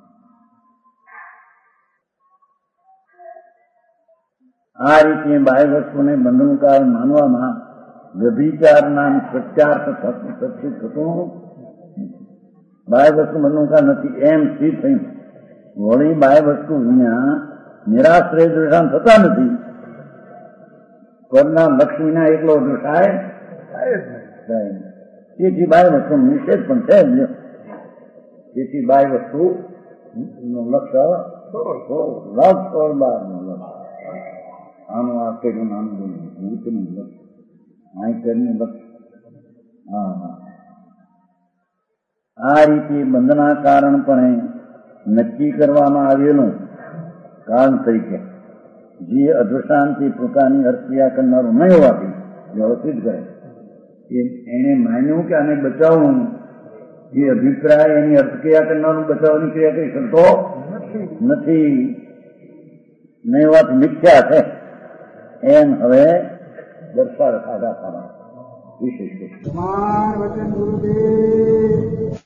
આ રીતે બાહ્ય વસ્તુને બંધનું કારણ માનવામાં વ્યભિચારના પ્રત્યાર્થ સચ્ચિત થતું બાહ્ય વસ્તુ બંધનું કારણ નથી એમ સ્થિર થયું. વળી બાહ્ય વસ્તુ વિના નિરાશ્રય દૃષ્ટાન થતા નથી. પરના લક્ષ વિના એકલો દૃષ્ટાય તેથી બાહ્ય વસ્તુ નિષેધ પણ છે. તેથી બાહ્ય વસ્તુ નું લક્ષ્ય લક્ષ ઓર બાર નું લક્ષ્ય આનું આ કર્યું આનું બોલ્યું ભૂતનું લક્ષ્ય આ કર્યું લક્ષ્ય. હા હા આ રીતે બંધના કારણ પણ નક્કી કરવામાં આવેલું કારણ તરીકે જે અધ્વસાનથી પોતાની અર્થક્રિયા કરનારું નહીં હોવાથી વ્યવસ્થિત કરે એને માન્યું કે આને બચાવવું એ અભિપ્રાય એની અર્થક્રિયા કરનારું બચાવવાની ક્રિયા કરી શકતો નથી. નહીં વાત મિથ્યા છે એમ હવે દર્શાવે ખાધા ખાવા વિશેષ